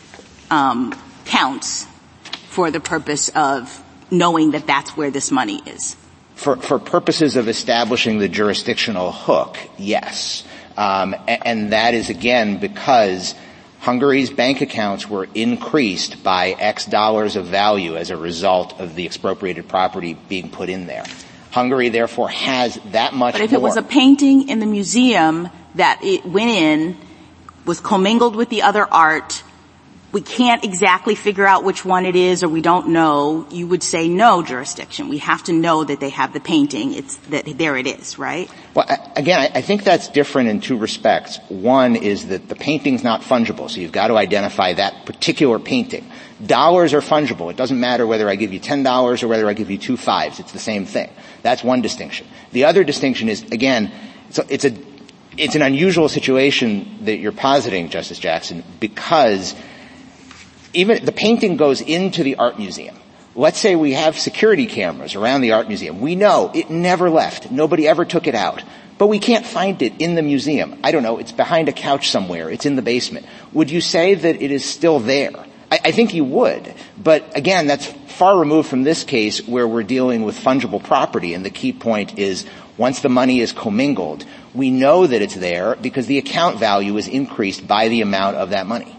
Speaker 8: um, counts for the purpose of knowing that that's where this money is?
Speaker 12: For, for purposes of establishing the jurisdictional hook, yes. Um, and, and that is, again, because Hungary's bank accounts were increased by X dollars of value as a result of the expropriated property being put in there. Hungary, therefore, has that much more.
Speaker 8: But if it was a painting in the museum that it went in, was commingled with the other art, we can't exactly figure out which one it is, or we don't know, you would say no jurisdiction. We have to know that they have the painting. It's that there it is, right?
Speaker 12: Well, again, I think that's different in two respects. One is that the painting's not fungible, so you've got to identify that particular painting. Dollars are fungible. It doesn't matter whether I give you ten dollars or whether I give you two fives. It's the same thing. That's one distinction. The other distinction is, again, so it's a it's an unusual situation that you're positing, Justice Jackson, because even the painting goes into the art museum. Let's say we have security cameras around the art museum. We know it never left. Nobody ever took it out. But we can't find it in the museum. I don't know. It's behind a couch somewhere. It's in the basement. Would you say that it is still there? I, I think you would. But again, that's far removed from this case where we're dealing with fungible property. And the key point is once the money is commingled, we know that it's there because the account value is increased by the amount of that money.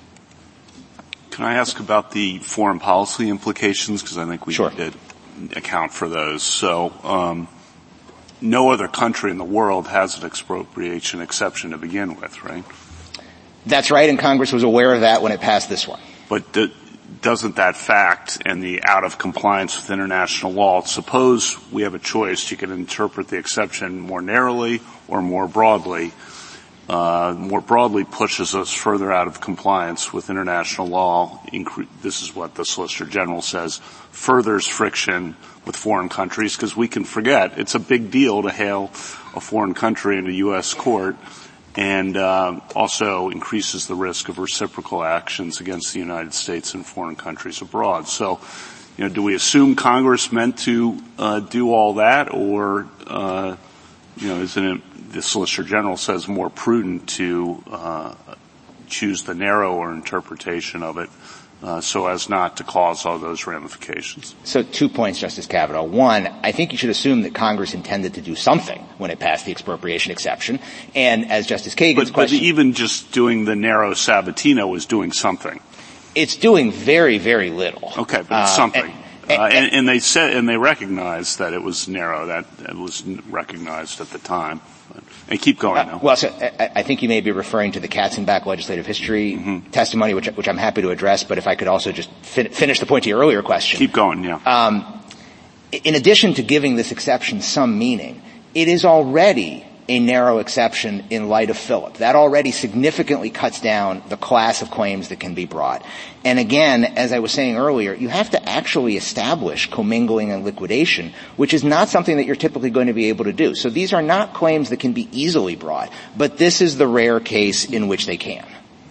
Speaker 11: Can I ask about the foreign policy implications? Because I think we
Speaker 12: sure.
Speaker 11: did account for those. So, um, no other country in the world has an expropriation exception to begin with, right?
Speaker 12: That's right, and Congress was aware of that when it passed this one.
Speaker 11: But the, doesn't that fact and the out of compliance with international law, suppose we have a choice, you can interpret the exception more narrowly or more broadly. Uh, more broadly pushes us further out of compliance with international law. Incre- this is what the Solicitor General says, furthers friction with foreign countries, because we can forget it's a big deal to hail a foreign country in a U S court, and uh, also increases the risk of reciprocal actions against the United States and foreign countries abroad. So, you know, do we assume Congress meant to uh, do all that, or uh, you know, isn't it? The Solicitor General says more prudent to uh, choose the narrower interpretation of it uh, so as not to cause all those ramifications.
Speaker 12: So two points, Justice Kavanaugh. One, I think you should assume that Congress intended to do something when it passed the expropriation exception. And as Justice Kagan's
Speaker 11: but,
Speaker 12: question...
Speaker 11: But even just doing the narrow Sabatino was doing something.
Speaker 12: It's doing very, very little.
Speaker 11: Okay, but it's something.
Speaker 12: Um, and,
Speaker 11: Uh, and, and they said, and they recognized that it was narrow. That it was recognized at the time. But, and keep going now.
Speaker 12: Uh, well, so I, I think you may be referring to the Katzenbach legislative history
Speaker 11: mm-hmm.
Speaker 12: testimony, which, which I'm happy to address. But if I could also just fin- finish the point to your earlier question.
Speaker 11: Keep going, yeah.
Speaker 12: Um, in addition to giving this exception some meaning, it is already a narrow exception in light of Philip. That already significantly cuts down the class of claims that can be brought. And again, as I was saying earlier, you have to actually establish commingling and liquidation, which is not something that you're typically going to be able to do. So these are not claims that can be easily brought, but this is the rare case in which they can.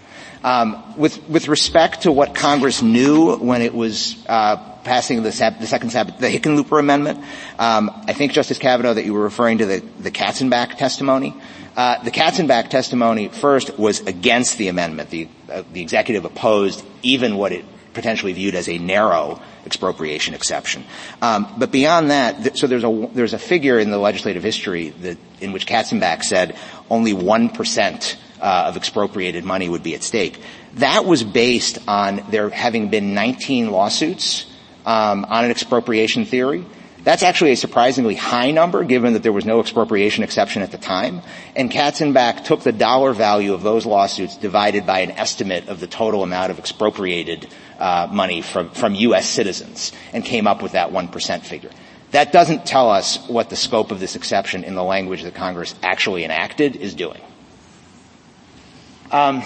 Speaker 12: Um, with, with respect to what Congress knew when it was, uh, passing the, the second, the Hickenlooper Amendment, um, I think, Justice Kavanaugh, that you were referring to the, the Katzenbach testimony. Uh, the Katzenbach testimony first was against the amendment. The, uh, the executive opposed even what it potentially viewed as a narrow expropriation exception. Um, but beyond that, th- so there's a, there's a figure in the legislative history that, in which Katzenbach said only one percent Uh, of expropriated money would be at stake. That was based on there having been nineteen lawsuits um, on an expropriation theory. That's actually a surprisingly high number, given that there was no expropriation exception at the time. And Katzenbach took the dollar value of those lawsuits divided by an estimate of the total amount of expropriated uh, money from, from U S citizens and came up with that one percent figure. That doesn't tell us what the scope of this exception in the language that Congress actually enacted is doing. Um,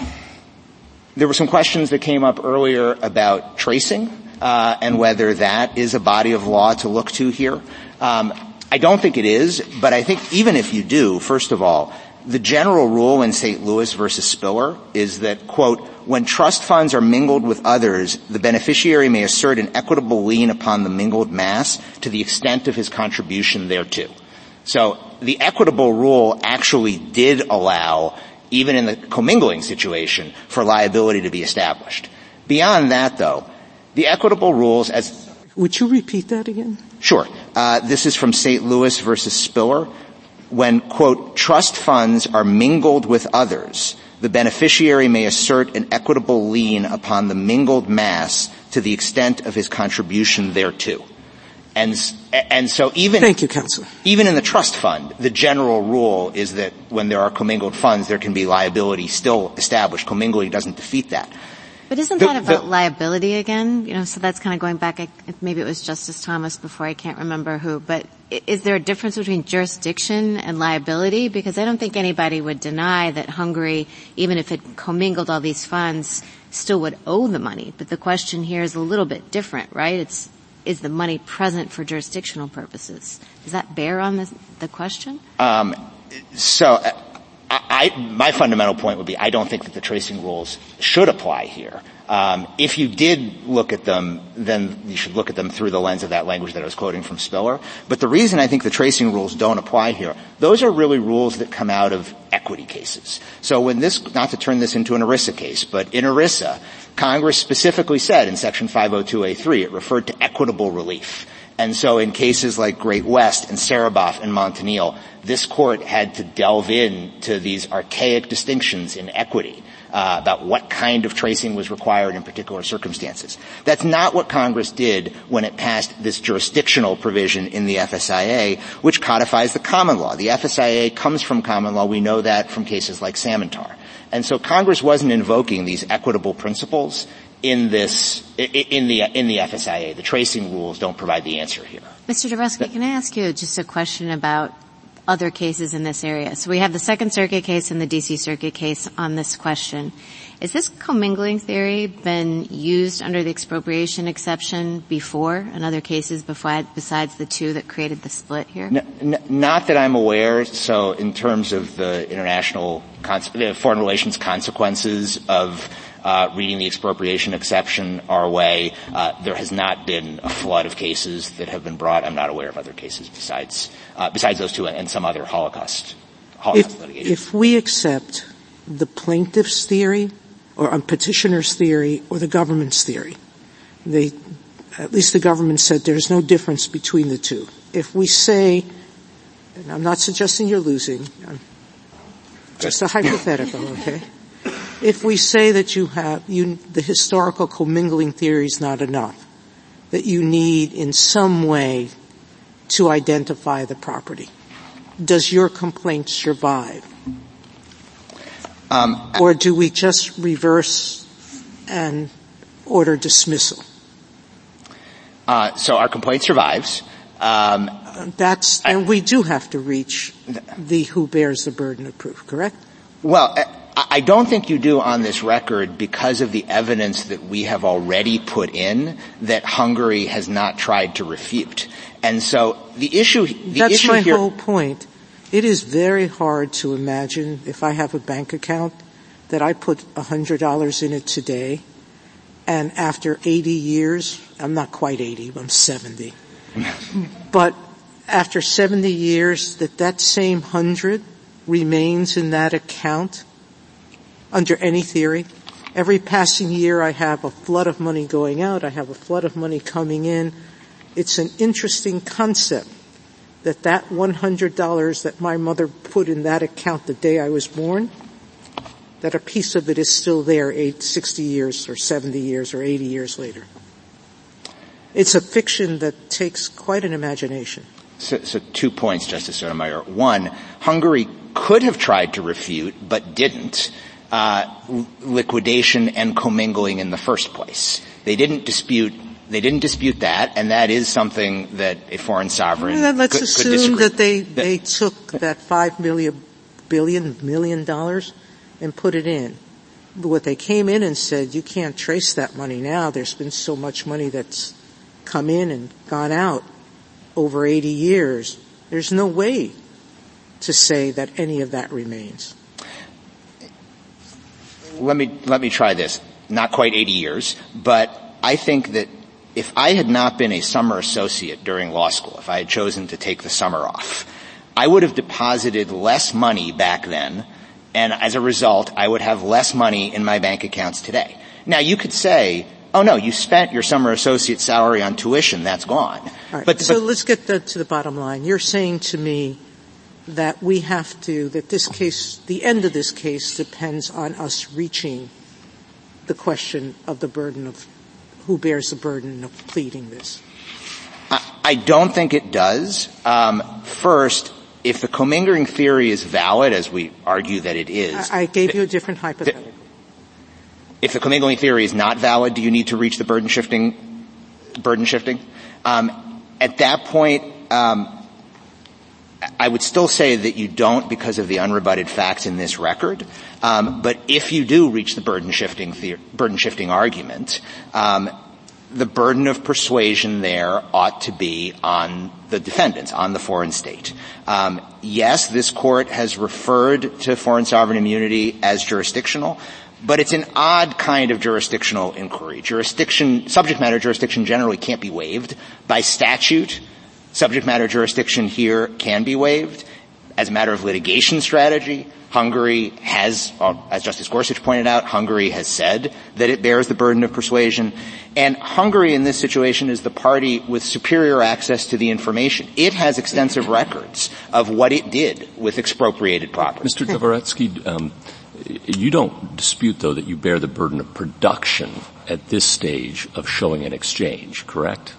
Speaker 12: there were some questions that came up earlier about tracing, uh, and whether that is a body of law to look to here. Um, I don't think it is, but I think even if you do, first of all, the general rule in Saint Louis versus Spiller is that, quote, when trust funds are mingled with others, the beneficiary may assert an equitable lien upon the mingled mass to the extent of his contribution thereto. So the equitable rule actually did allow, even in the commingling situation, for liability to be established. Beyond that, though, the equitable rules as...
Speaker 7: Would you repeat that again?
Speaker 12: Sure. Uh, this is from Saint Louis versus Spiller. When, quote, trust funds are mingled with others, the beneficiary may assert an equitable lien upon the mingled mass to the extent of his contribution thereto. And, and so even,
Speaker 7: Thank you, Counsel.
Speaker 12: Even in the trust fund, the general rule is that when there are commingled funds, there can be liability still established. Commingling doesn't defeat that.
Speaker 5: But isn't
Speaker 12: the,
Speaker 5: that about
Speaker 12: the,
Speaker 5: liability again? You know, so that's kind of going back, maybe it was Justice Thomas before, I can't remember who, but is there a difference between jurisdiction and liability? Because I don't think anybody would deny that Hungary, even if it commingled all these funds, still would owe the money. But the question here is a little bit different, right? It's, is the money present for jurisdictional purposes? Does that bear on the, the question?
Speaker 12: Um, so, uh, I, I, my fundamental point would be I don't think that the tracing rules should apply here. Um, if you did look at them, then you should look at them through the lens of that language that I was quoting from Spiller. But the reason I think the tracing rules don't apply here, those are really rules that come out of equity cases. So when this, not to turn this into an ERISA case, but in ERISA, Congress specifically said in Section five oh two A three, it referred to equitable relief. And so in cases like Great West and Sereboff and Montanil, this court had to delve into these archaic distinctions in equity uh, about what kind of tracing was required in particular circumstances. That's not what Congress did when it passed this jurisdictional provision in the F S I A, which codifies the common law. The F S I A comes from common law. We know that from cases like Samantar. And so Congress wasn't invoking these equitable principles in this, in the, in the F S I A. The tracing rules don't provide the answer here.
Speaker 5: Mister Dabrowski, can I ask you just a question about other cases in this area? So we have the Second Circuit case and the D C Circuit case on this question. Is this commingling theory been used under the expropriation exception before in other cases before, besides the two that created the split here?
Speaker 12: N- n- not that I'm aware. So in terms of the international cons- foreign relations consequences of Uh, reading the expropriation exception our way, uh, there has not been a flood of cases that have been brought. I'm not aware of other cases besides uh, besides those two and some other Holocaust, Holocaust
Speaker 7: if,
Speaker 12: litigation.
Speaker 7: If we accept the plaintiff's theory, or a petitioner's theory, or the government's theory, they, at least the government said there's no difference between the two. If we say, and I'm not suggesting you're losing, I'm just a hypothetical, okay? If we say that you have, you, the historical commingling theory is not enough, that you need in some way to identify the property, does your complaint survive?
Speaker 12: Um,
Speaker 7: or do we just reverse and order dismissal?
Speaker 12: Uh, so our complaint survives. Um,
Speaker 7: That's, and we do have to reach the who bears the burden of proof, correct?
Speaker 12: Well, I don't think you do on this record because of the evidence that we have already put in that Hungary has not tried to refute. And so the issue, the
Speaker 7: That's
Speaker 12: issue
Speaker 7: my
Speaker 12: here,
Speaker 7: whole point. It is very hard to imagine if I have a bank account that I put one hundred dollars in it today, and after eighty years, I'm not quite eighty, I'm seventy, but after seventy years, that that same hundred remains in that account under any theory? Every passing year I have a flood of money going out, I have a flood of money coming in. It's an interesting concept that that one hundred dollars that my mother put in that account the day I was born, that a piece of it is still there eight, sixty years or seventy years or eighty years later. It's a fiction that takes quite an imagination.
Speaker 12: So, so two points, Justice Sotomayor. One, Hungary could have tried to refute, but didn't, uh, liquidation and commingling in the first place. They didn't dispute They didn't dispute that, and that is something that a foreign sovereign
Speaker 7: well, let's
Speaker 12: could,
Speaker 7: assume
Speaker 12: could disagree.
Speaker 7: that they, they took that five million, billion, million dollars and put it in. But what they came in and said, you can't trace that money now. There's been so much money that's come in and gone out over eighty years. There's no way to say that any of that remains.
Speaker 12: Let me, let me try this. Not quite eighty years, but I think that if I had not been a summer associate during law school, if I had chosen to take the summer off, I would have deposited less money back then, and as a result, I would have less money in my bank accounts today. Now, you could say, oh no, you spent your summer associate salary on tuition, that's gone.
Speaker 7: All right,
Speaker 12: but,
Speaker 7: so
Speaker 12: but,
Speaker 7: let's get the, to the bottom line. You're saying to me that we have to, that this case, the end of this case depends on us reaching the question of the burden of who bears the burden of pleading this?
Speaker 12: I, I don't think it does. Um, first, if the commingling theory is valid, as we argue that it is.
Speaker 7: I, I gave you a different hypothetical.
Speaker 12: The, if the commingling theory is not valid, do you need to reach the burden shifting, burden shifting? Um, at that point, um, I would still say that you don't because of the unrebutted facts in this record. Um, but if you do reach the burden shifting the- burden shifting argument, um, the burden of persuasion there ought to be on the defendants, on the foreign state. Um, yes, this court has referred to foreign sovereign immunity as jurisdictional, but it's an odd kind of jurisdictional inquiry. Jurisdiction, subject matter jurisdiction generally can't be waived by statute. Subject matter jurisdiction here can be waived. As a matter of litigation strategy, Hungary has, as Justice Gorsuch pointed out, Hungary has said that it bears the burden of persuasion. And Hungary in this situation is the party with superior access to the information. It has extensive records of what it did with expropriated property.
Speaker 6: Mister Dvoretsky, um, you don't dispute, though, that you bear the burden of production at this stage of showing an exchange, correct?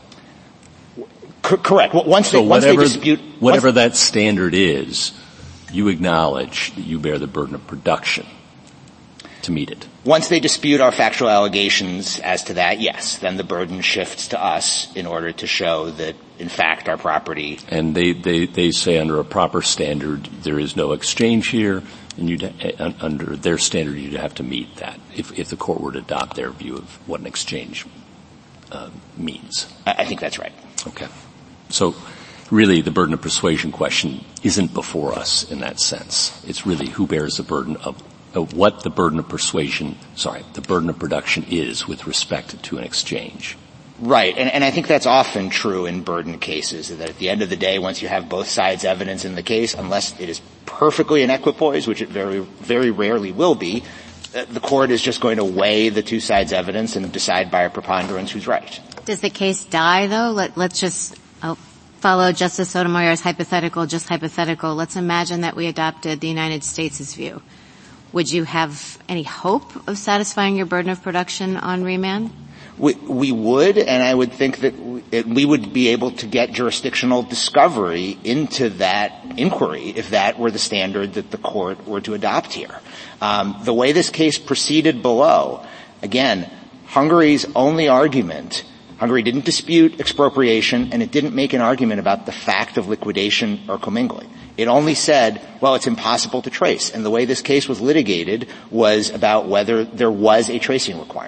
Speaker 12: C- correct. Once
Speaker 6: so
Speaker 12: they, once
Speaker 6: whatever,
Speaker 12: they dispute,
Speaker 6: whatever
Speaker 12: once,
Speaker 6: that standard is, you acknowledge that you bear the burden of production to meet it.
Speaker 12: Once they dispute our factual allegations as to that, yes, then the burden shifts to us in order to show that, in fact, our property.
Speaker 6: And they, they, they say under a proper standard there is no exchange here, and you'd, uh, under their standard you'd have to meet that if, if the court were to adopt their view of what an exchange uh, means.
Speaker 12: I, I think that's right.
Speaker 6: Okay. So really the burden of persuasion question isn't before us in that sense. It's really who bears the burden of, of what the burden of persuasion, sorry, the burden of production is with respect to an exchange.
Speaker 12: Right. And, and I think that's often true in burden cases, that at the end of the day, once you have both sides' evidence in the case, unless it is perfectly in equipoise, which it very, very rarely will be, the court is just going to weigh the two sides' evidence and decide by a preponderance who's right.
Speaker 5: Does the case die, though? Let, let's just I'll follow Justice Sotomayor's hypothetical, just hypothetical. Let's imagine that we adopted the United States' view. Would you have any hope of satisfying your burden of production on remand?
Speaker 12: We, we would, and I would think that we, it, we would be able to get jurisdictional discovery into that inquiry if that were the standard that the court were to adopt here. Um, the way this case proceeded below, again, Hungary's only argument, Hungary didn't dispute expropriation, and it didn't make an argument about the fact of liquidation or commingling. It only said, well, it's impossible to trace. And the way this case was litigated was about whether there was a tracing requirement.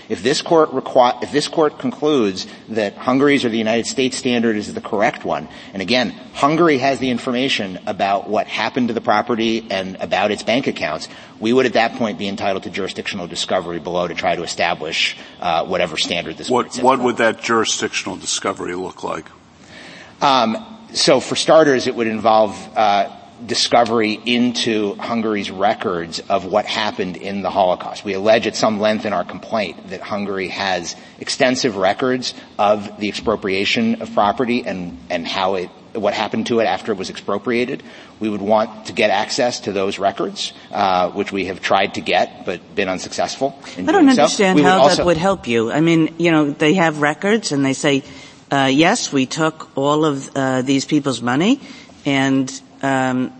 Speaker 12: If this court requ- if this court concludes that Hungary's or the United States standard is the correct one, and again, Hungary has the information about what happened to the property and about its bank accounts, we would at that point be entitled to jurisdictional discovery below to try to establish uh, whatever standard this
Speaker 11: what,
Speaker 12: court sets.
Speaker 11: What would that jurisdictional discovery look like?
Speaker 12: Um, so for starters, it would involve uh discovery into Hungary's records of what happened in the Holocaust. We allege at some length in our complaint that Hungary has extensive records of the expropriation of property and, and how it, what happened to it after it was expropriated. We would want to get access to those records, uh, which we have tried to get but been unsuccessful in
Speaker 4: I don't
Speaker 12: doing so.
Speaker 4: understand
Speaker 12: We
Speaker 4: how
Speaker 12: would also,
Speaker 4: that would help you. I mean, you know, they have records and they say, uh, yes, we took all of uh, these people's money and Um,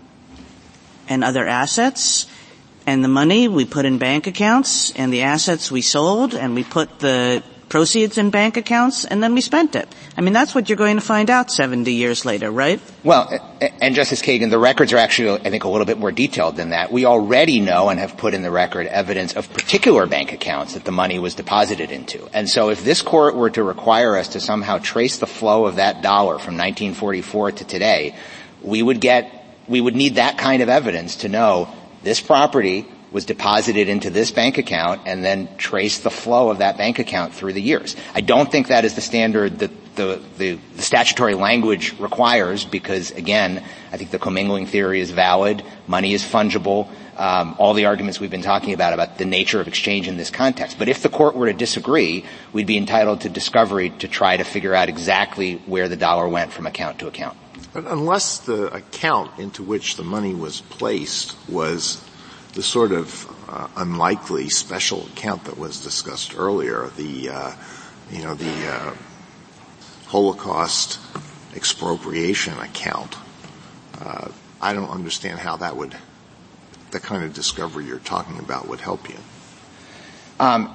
Speaker 4: and other assets, and the money we put in bank accounts, and the assets we sold, and we put the proceeds in bank accounts, and then we spent it. I mean, that's what you're going to find out seventy years later, right?
Speaker 12: Well, and Justice Kagan, the records are actually, I think, a little bit more detailed than that. We already know and have put in the record evidence of particular bank accounts that the money was deposited into. And so if this court were to require us to somehow trace the flow of that dollar from nineteen forty-four to today, we would get, we would need that kind of evidence to know this property was deposited into this bank account and then trace the flow of that bank account through the years. I don't think that is the standard that the, the, the statutory language requires because, again, I think the commingling theory is valid. Money is fungible. Um, all the arguments we've been talking about, about the nature of exchange in this context. But if the court were to disagree, we'd be entitled to discovery to try to figure out exactly where the dollar went from account to account.
Speaker 9: But unless the account into which the money was placed was the sort of uh, unlikely special account that was discussed earlier, the, uh, you know, the uh, Holocaust expropriation account, uh, I don't understand how that would, the kind of discovery you're talking about would help you.
Speaker 12: Um,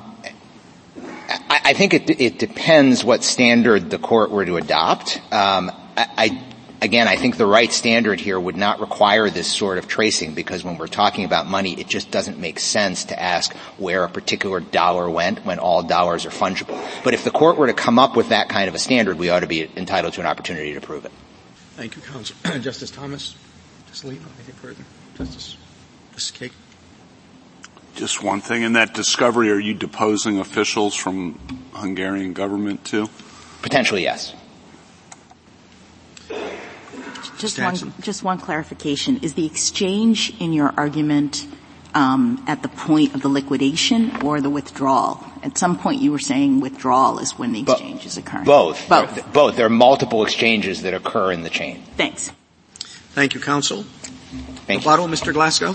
Speaker 12: I, I think it, it depends what standard the court were to adopt. Um, I, I Again, I think the right standard here would not require this sort of tracing because when we're talking about money, it just doesn't make sense to ask where a particular dollar went when all dollars are fungible. But if the court were to come up with that kind of a standard, we ought to be entitled to an opportunity to prove it.
Speaker 1: Thank you, Counsel. Justice Thomas? Justice Alito, anything further? Justice, Justice Kagan?
Speaker 11: Just one thing. In that discovery, are you deposing officials from Hungarian government too?
Speaker 12: Potentially, yes.
Speaker 8: Just one, just one clarification. Is the exchange in your argument um, at the point of the liquidation or the withdrawal? At some point you were saying withdrawal is when the exchange Bo- is occurring.
Speaker 12: Both.
Speaker 8: Both.
Speaker 12: There, both. There are multiple exchanges that occur in the chain.
Speaker 8: Thanks.
Speaker 1: Thank you, Counsel.
Speaker 12: Thank
Speaker 1: Rebuttal,
Speaker 12: you.
Speaker 1: Mister Glasgow.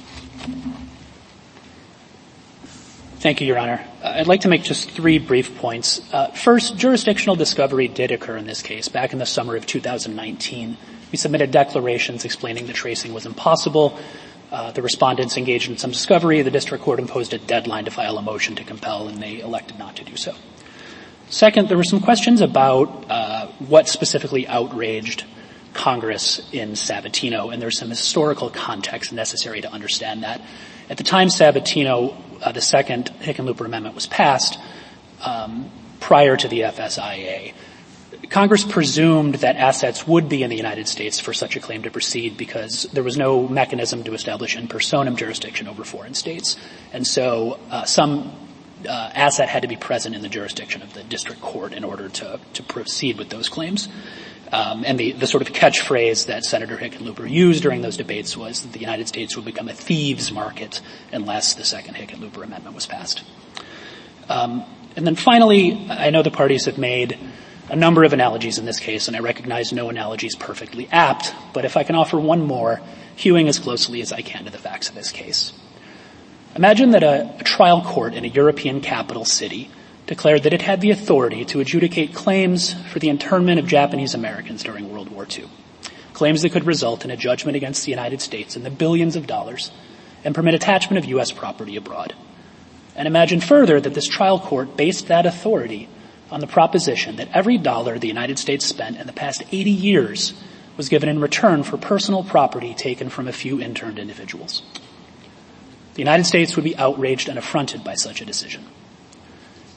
Speaker 2: Thank you, Your Honor. Uh, I'd like to make just three brief points. Uh, first, jurisdictional discovery did occur in this case back in the summer of two thousand nineteen. We submitted declarations explaining that tracing was impossible. Uh, the respondents engaged in some discovery. The district court imposed a deadline to file a motion to compel, and they elected not to do so. Second, there were some questions about uh, what specifically outraged Congress in Sabatino, and there's some historical context necessary to understand that. At the time Sabatino, uh, the second Hickenlooper Amendment was passed, um, prior to the F S I A, Congress presumed that assets would be in the United States for such a claim to proceed because there was no mechanism to establish in personam jurisdiction over foreign states. And so uh, some uh, asset had to be present in the jurisdiction of the district court in order to, to proceed with those claims. Um, and the, the sort of catchphrase that Senator Hickenlooper used during those debates was that the United States would become a thieves' market unless the second Hickenlooper Amendment was passed. Um, and then finally, I know the parties have made a number of analogies in this case, and I recognize no analogy is perfectly apt, but if I can offer one more, hewing as closely as I can to the facts of this case. Imagine that a, a trial court in a European capital city declared that it had the authority to adjudicate claims for the internment of Japanese Americans during World War Two, claims that could result in a judgment against the United States in the billions of dollars and permit attachment of U S property abroad. And imagine further that this trial court based that authority on the proposition that every dollar the United States spent in the past eighty years was given in return for personal property taken from a few interned individuals. The United States would be outraged and affronted by such a decision.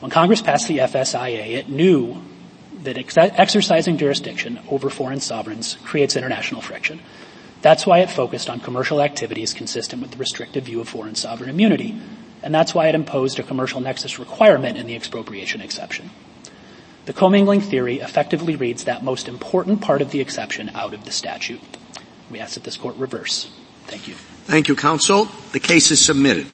Speaker 2: When Congress passed the F S I A, it knew that ex- exercising jurisdiction over foreign sovereigns creates international friction. That's why it focused on commercial activities consistent with the restrictive view of foreign sovereign immunity. And that's why it imposed a commercial nexus requirement in the expropriation exception. The commingling theory effectively reads that most important part of the exception out of the statute. We ask that this court reverse. Thank you.
Speaker 1: Thank you, counsel. The case is submitted.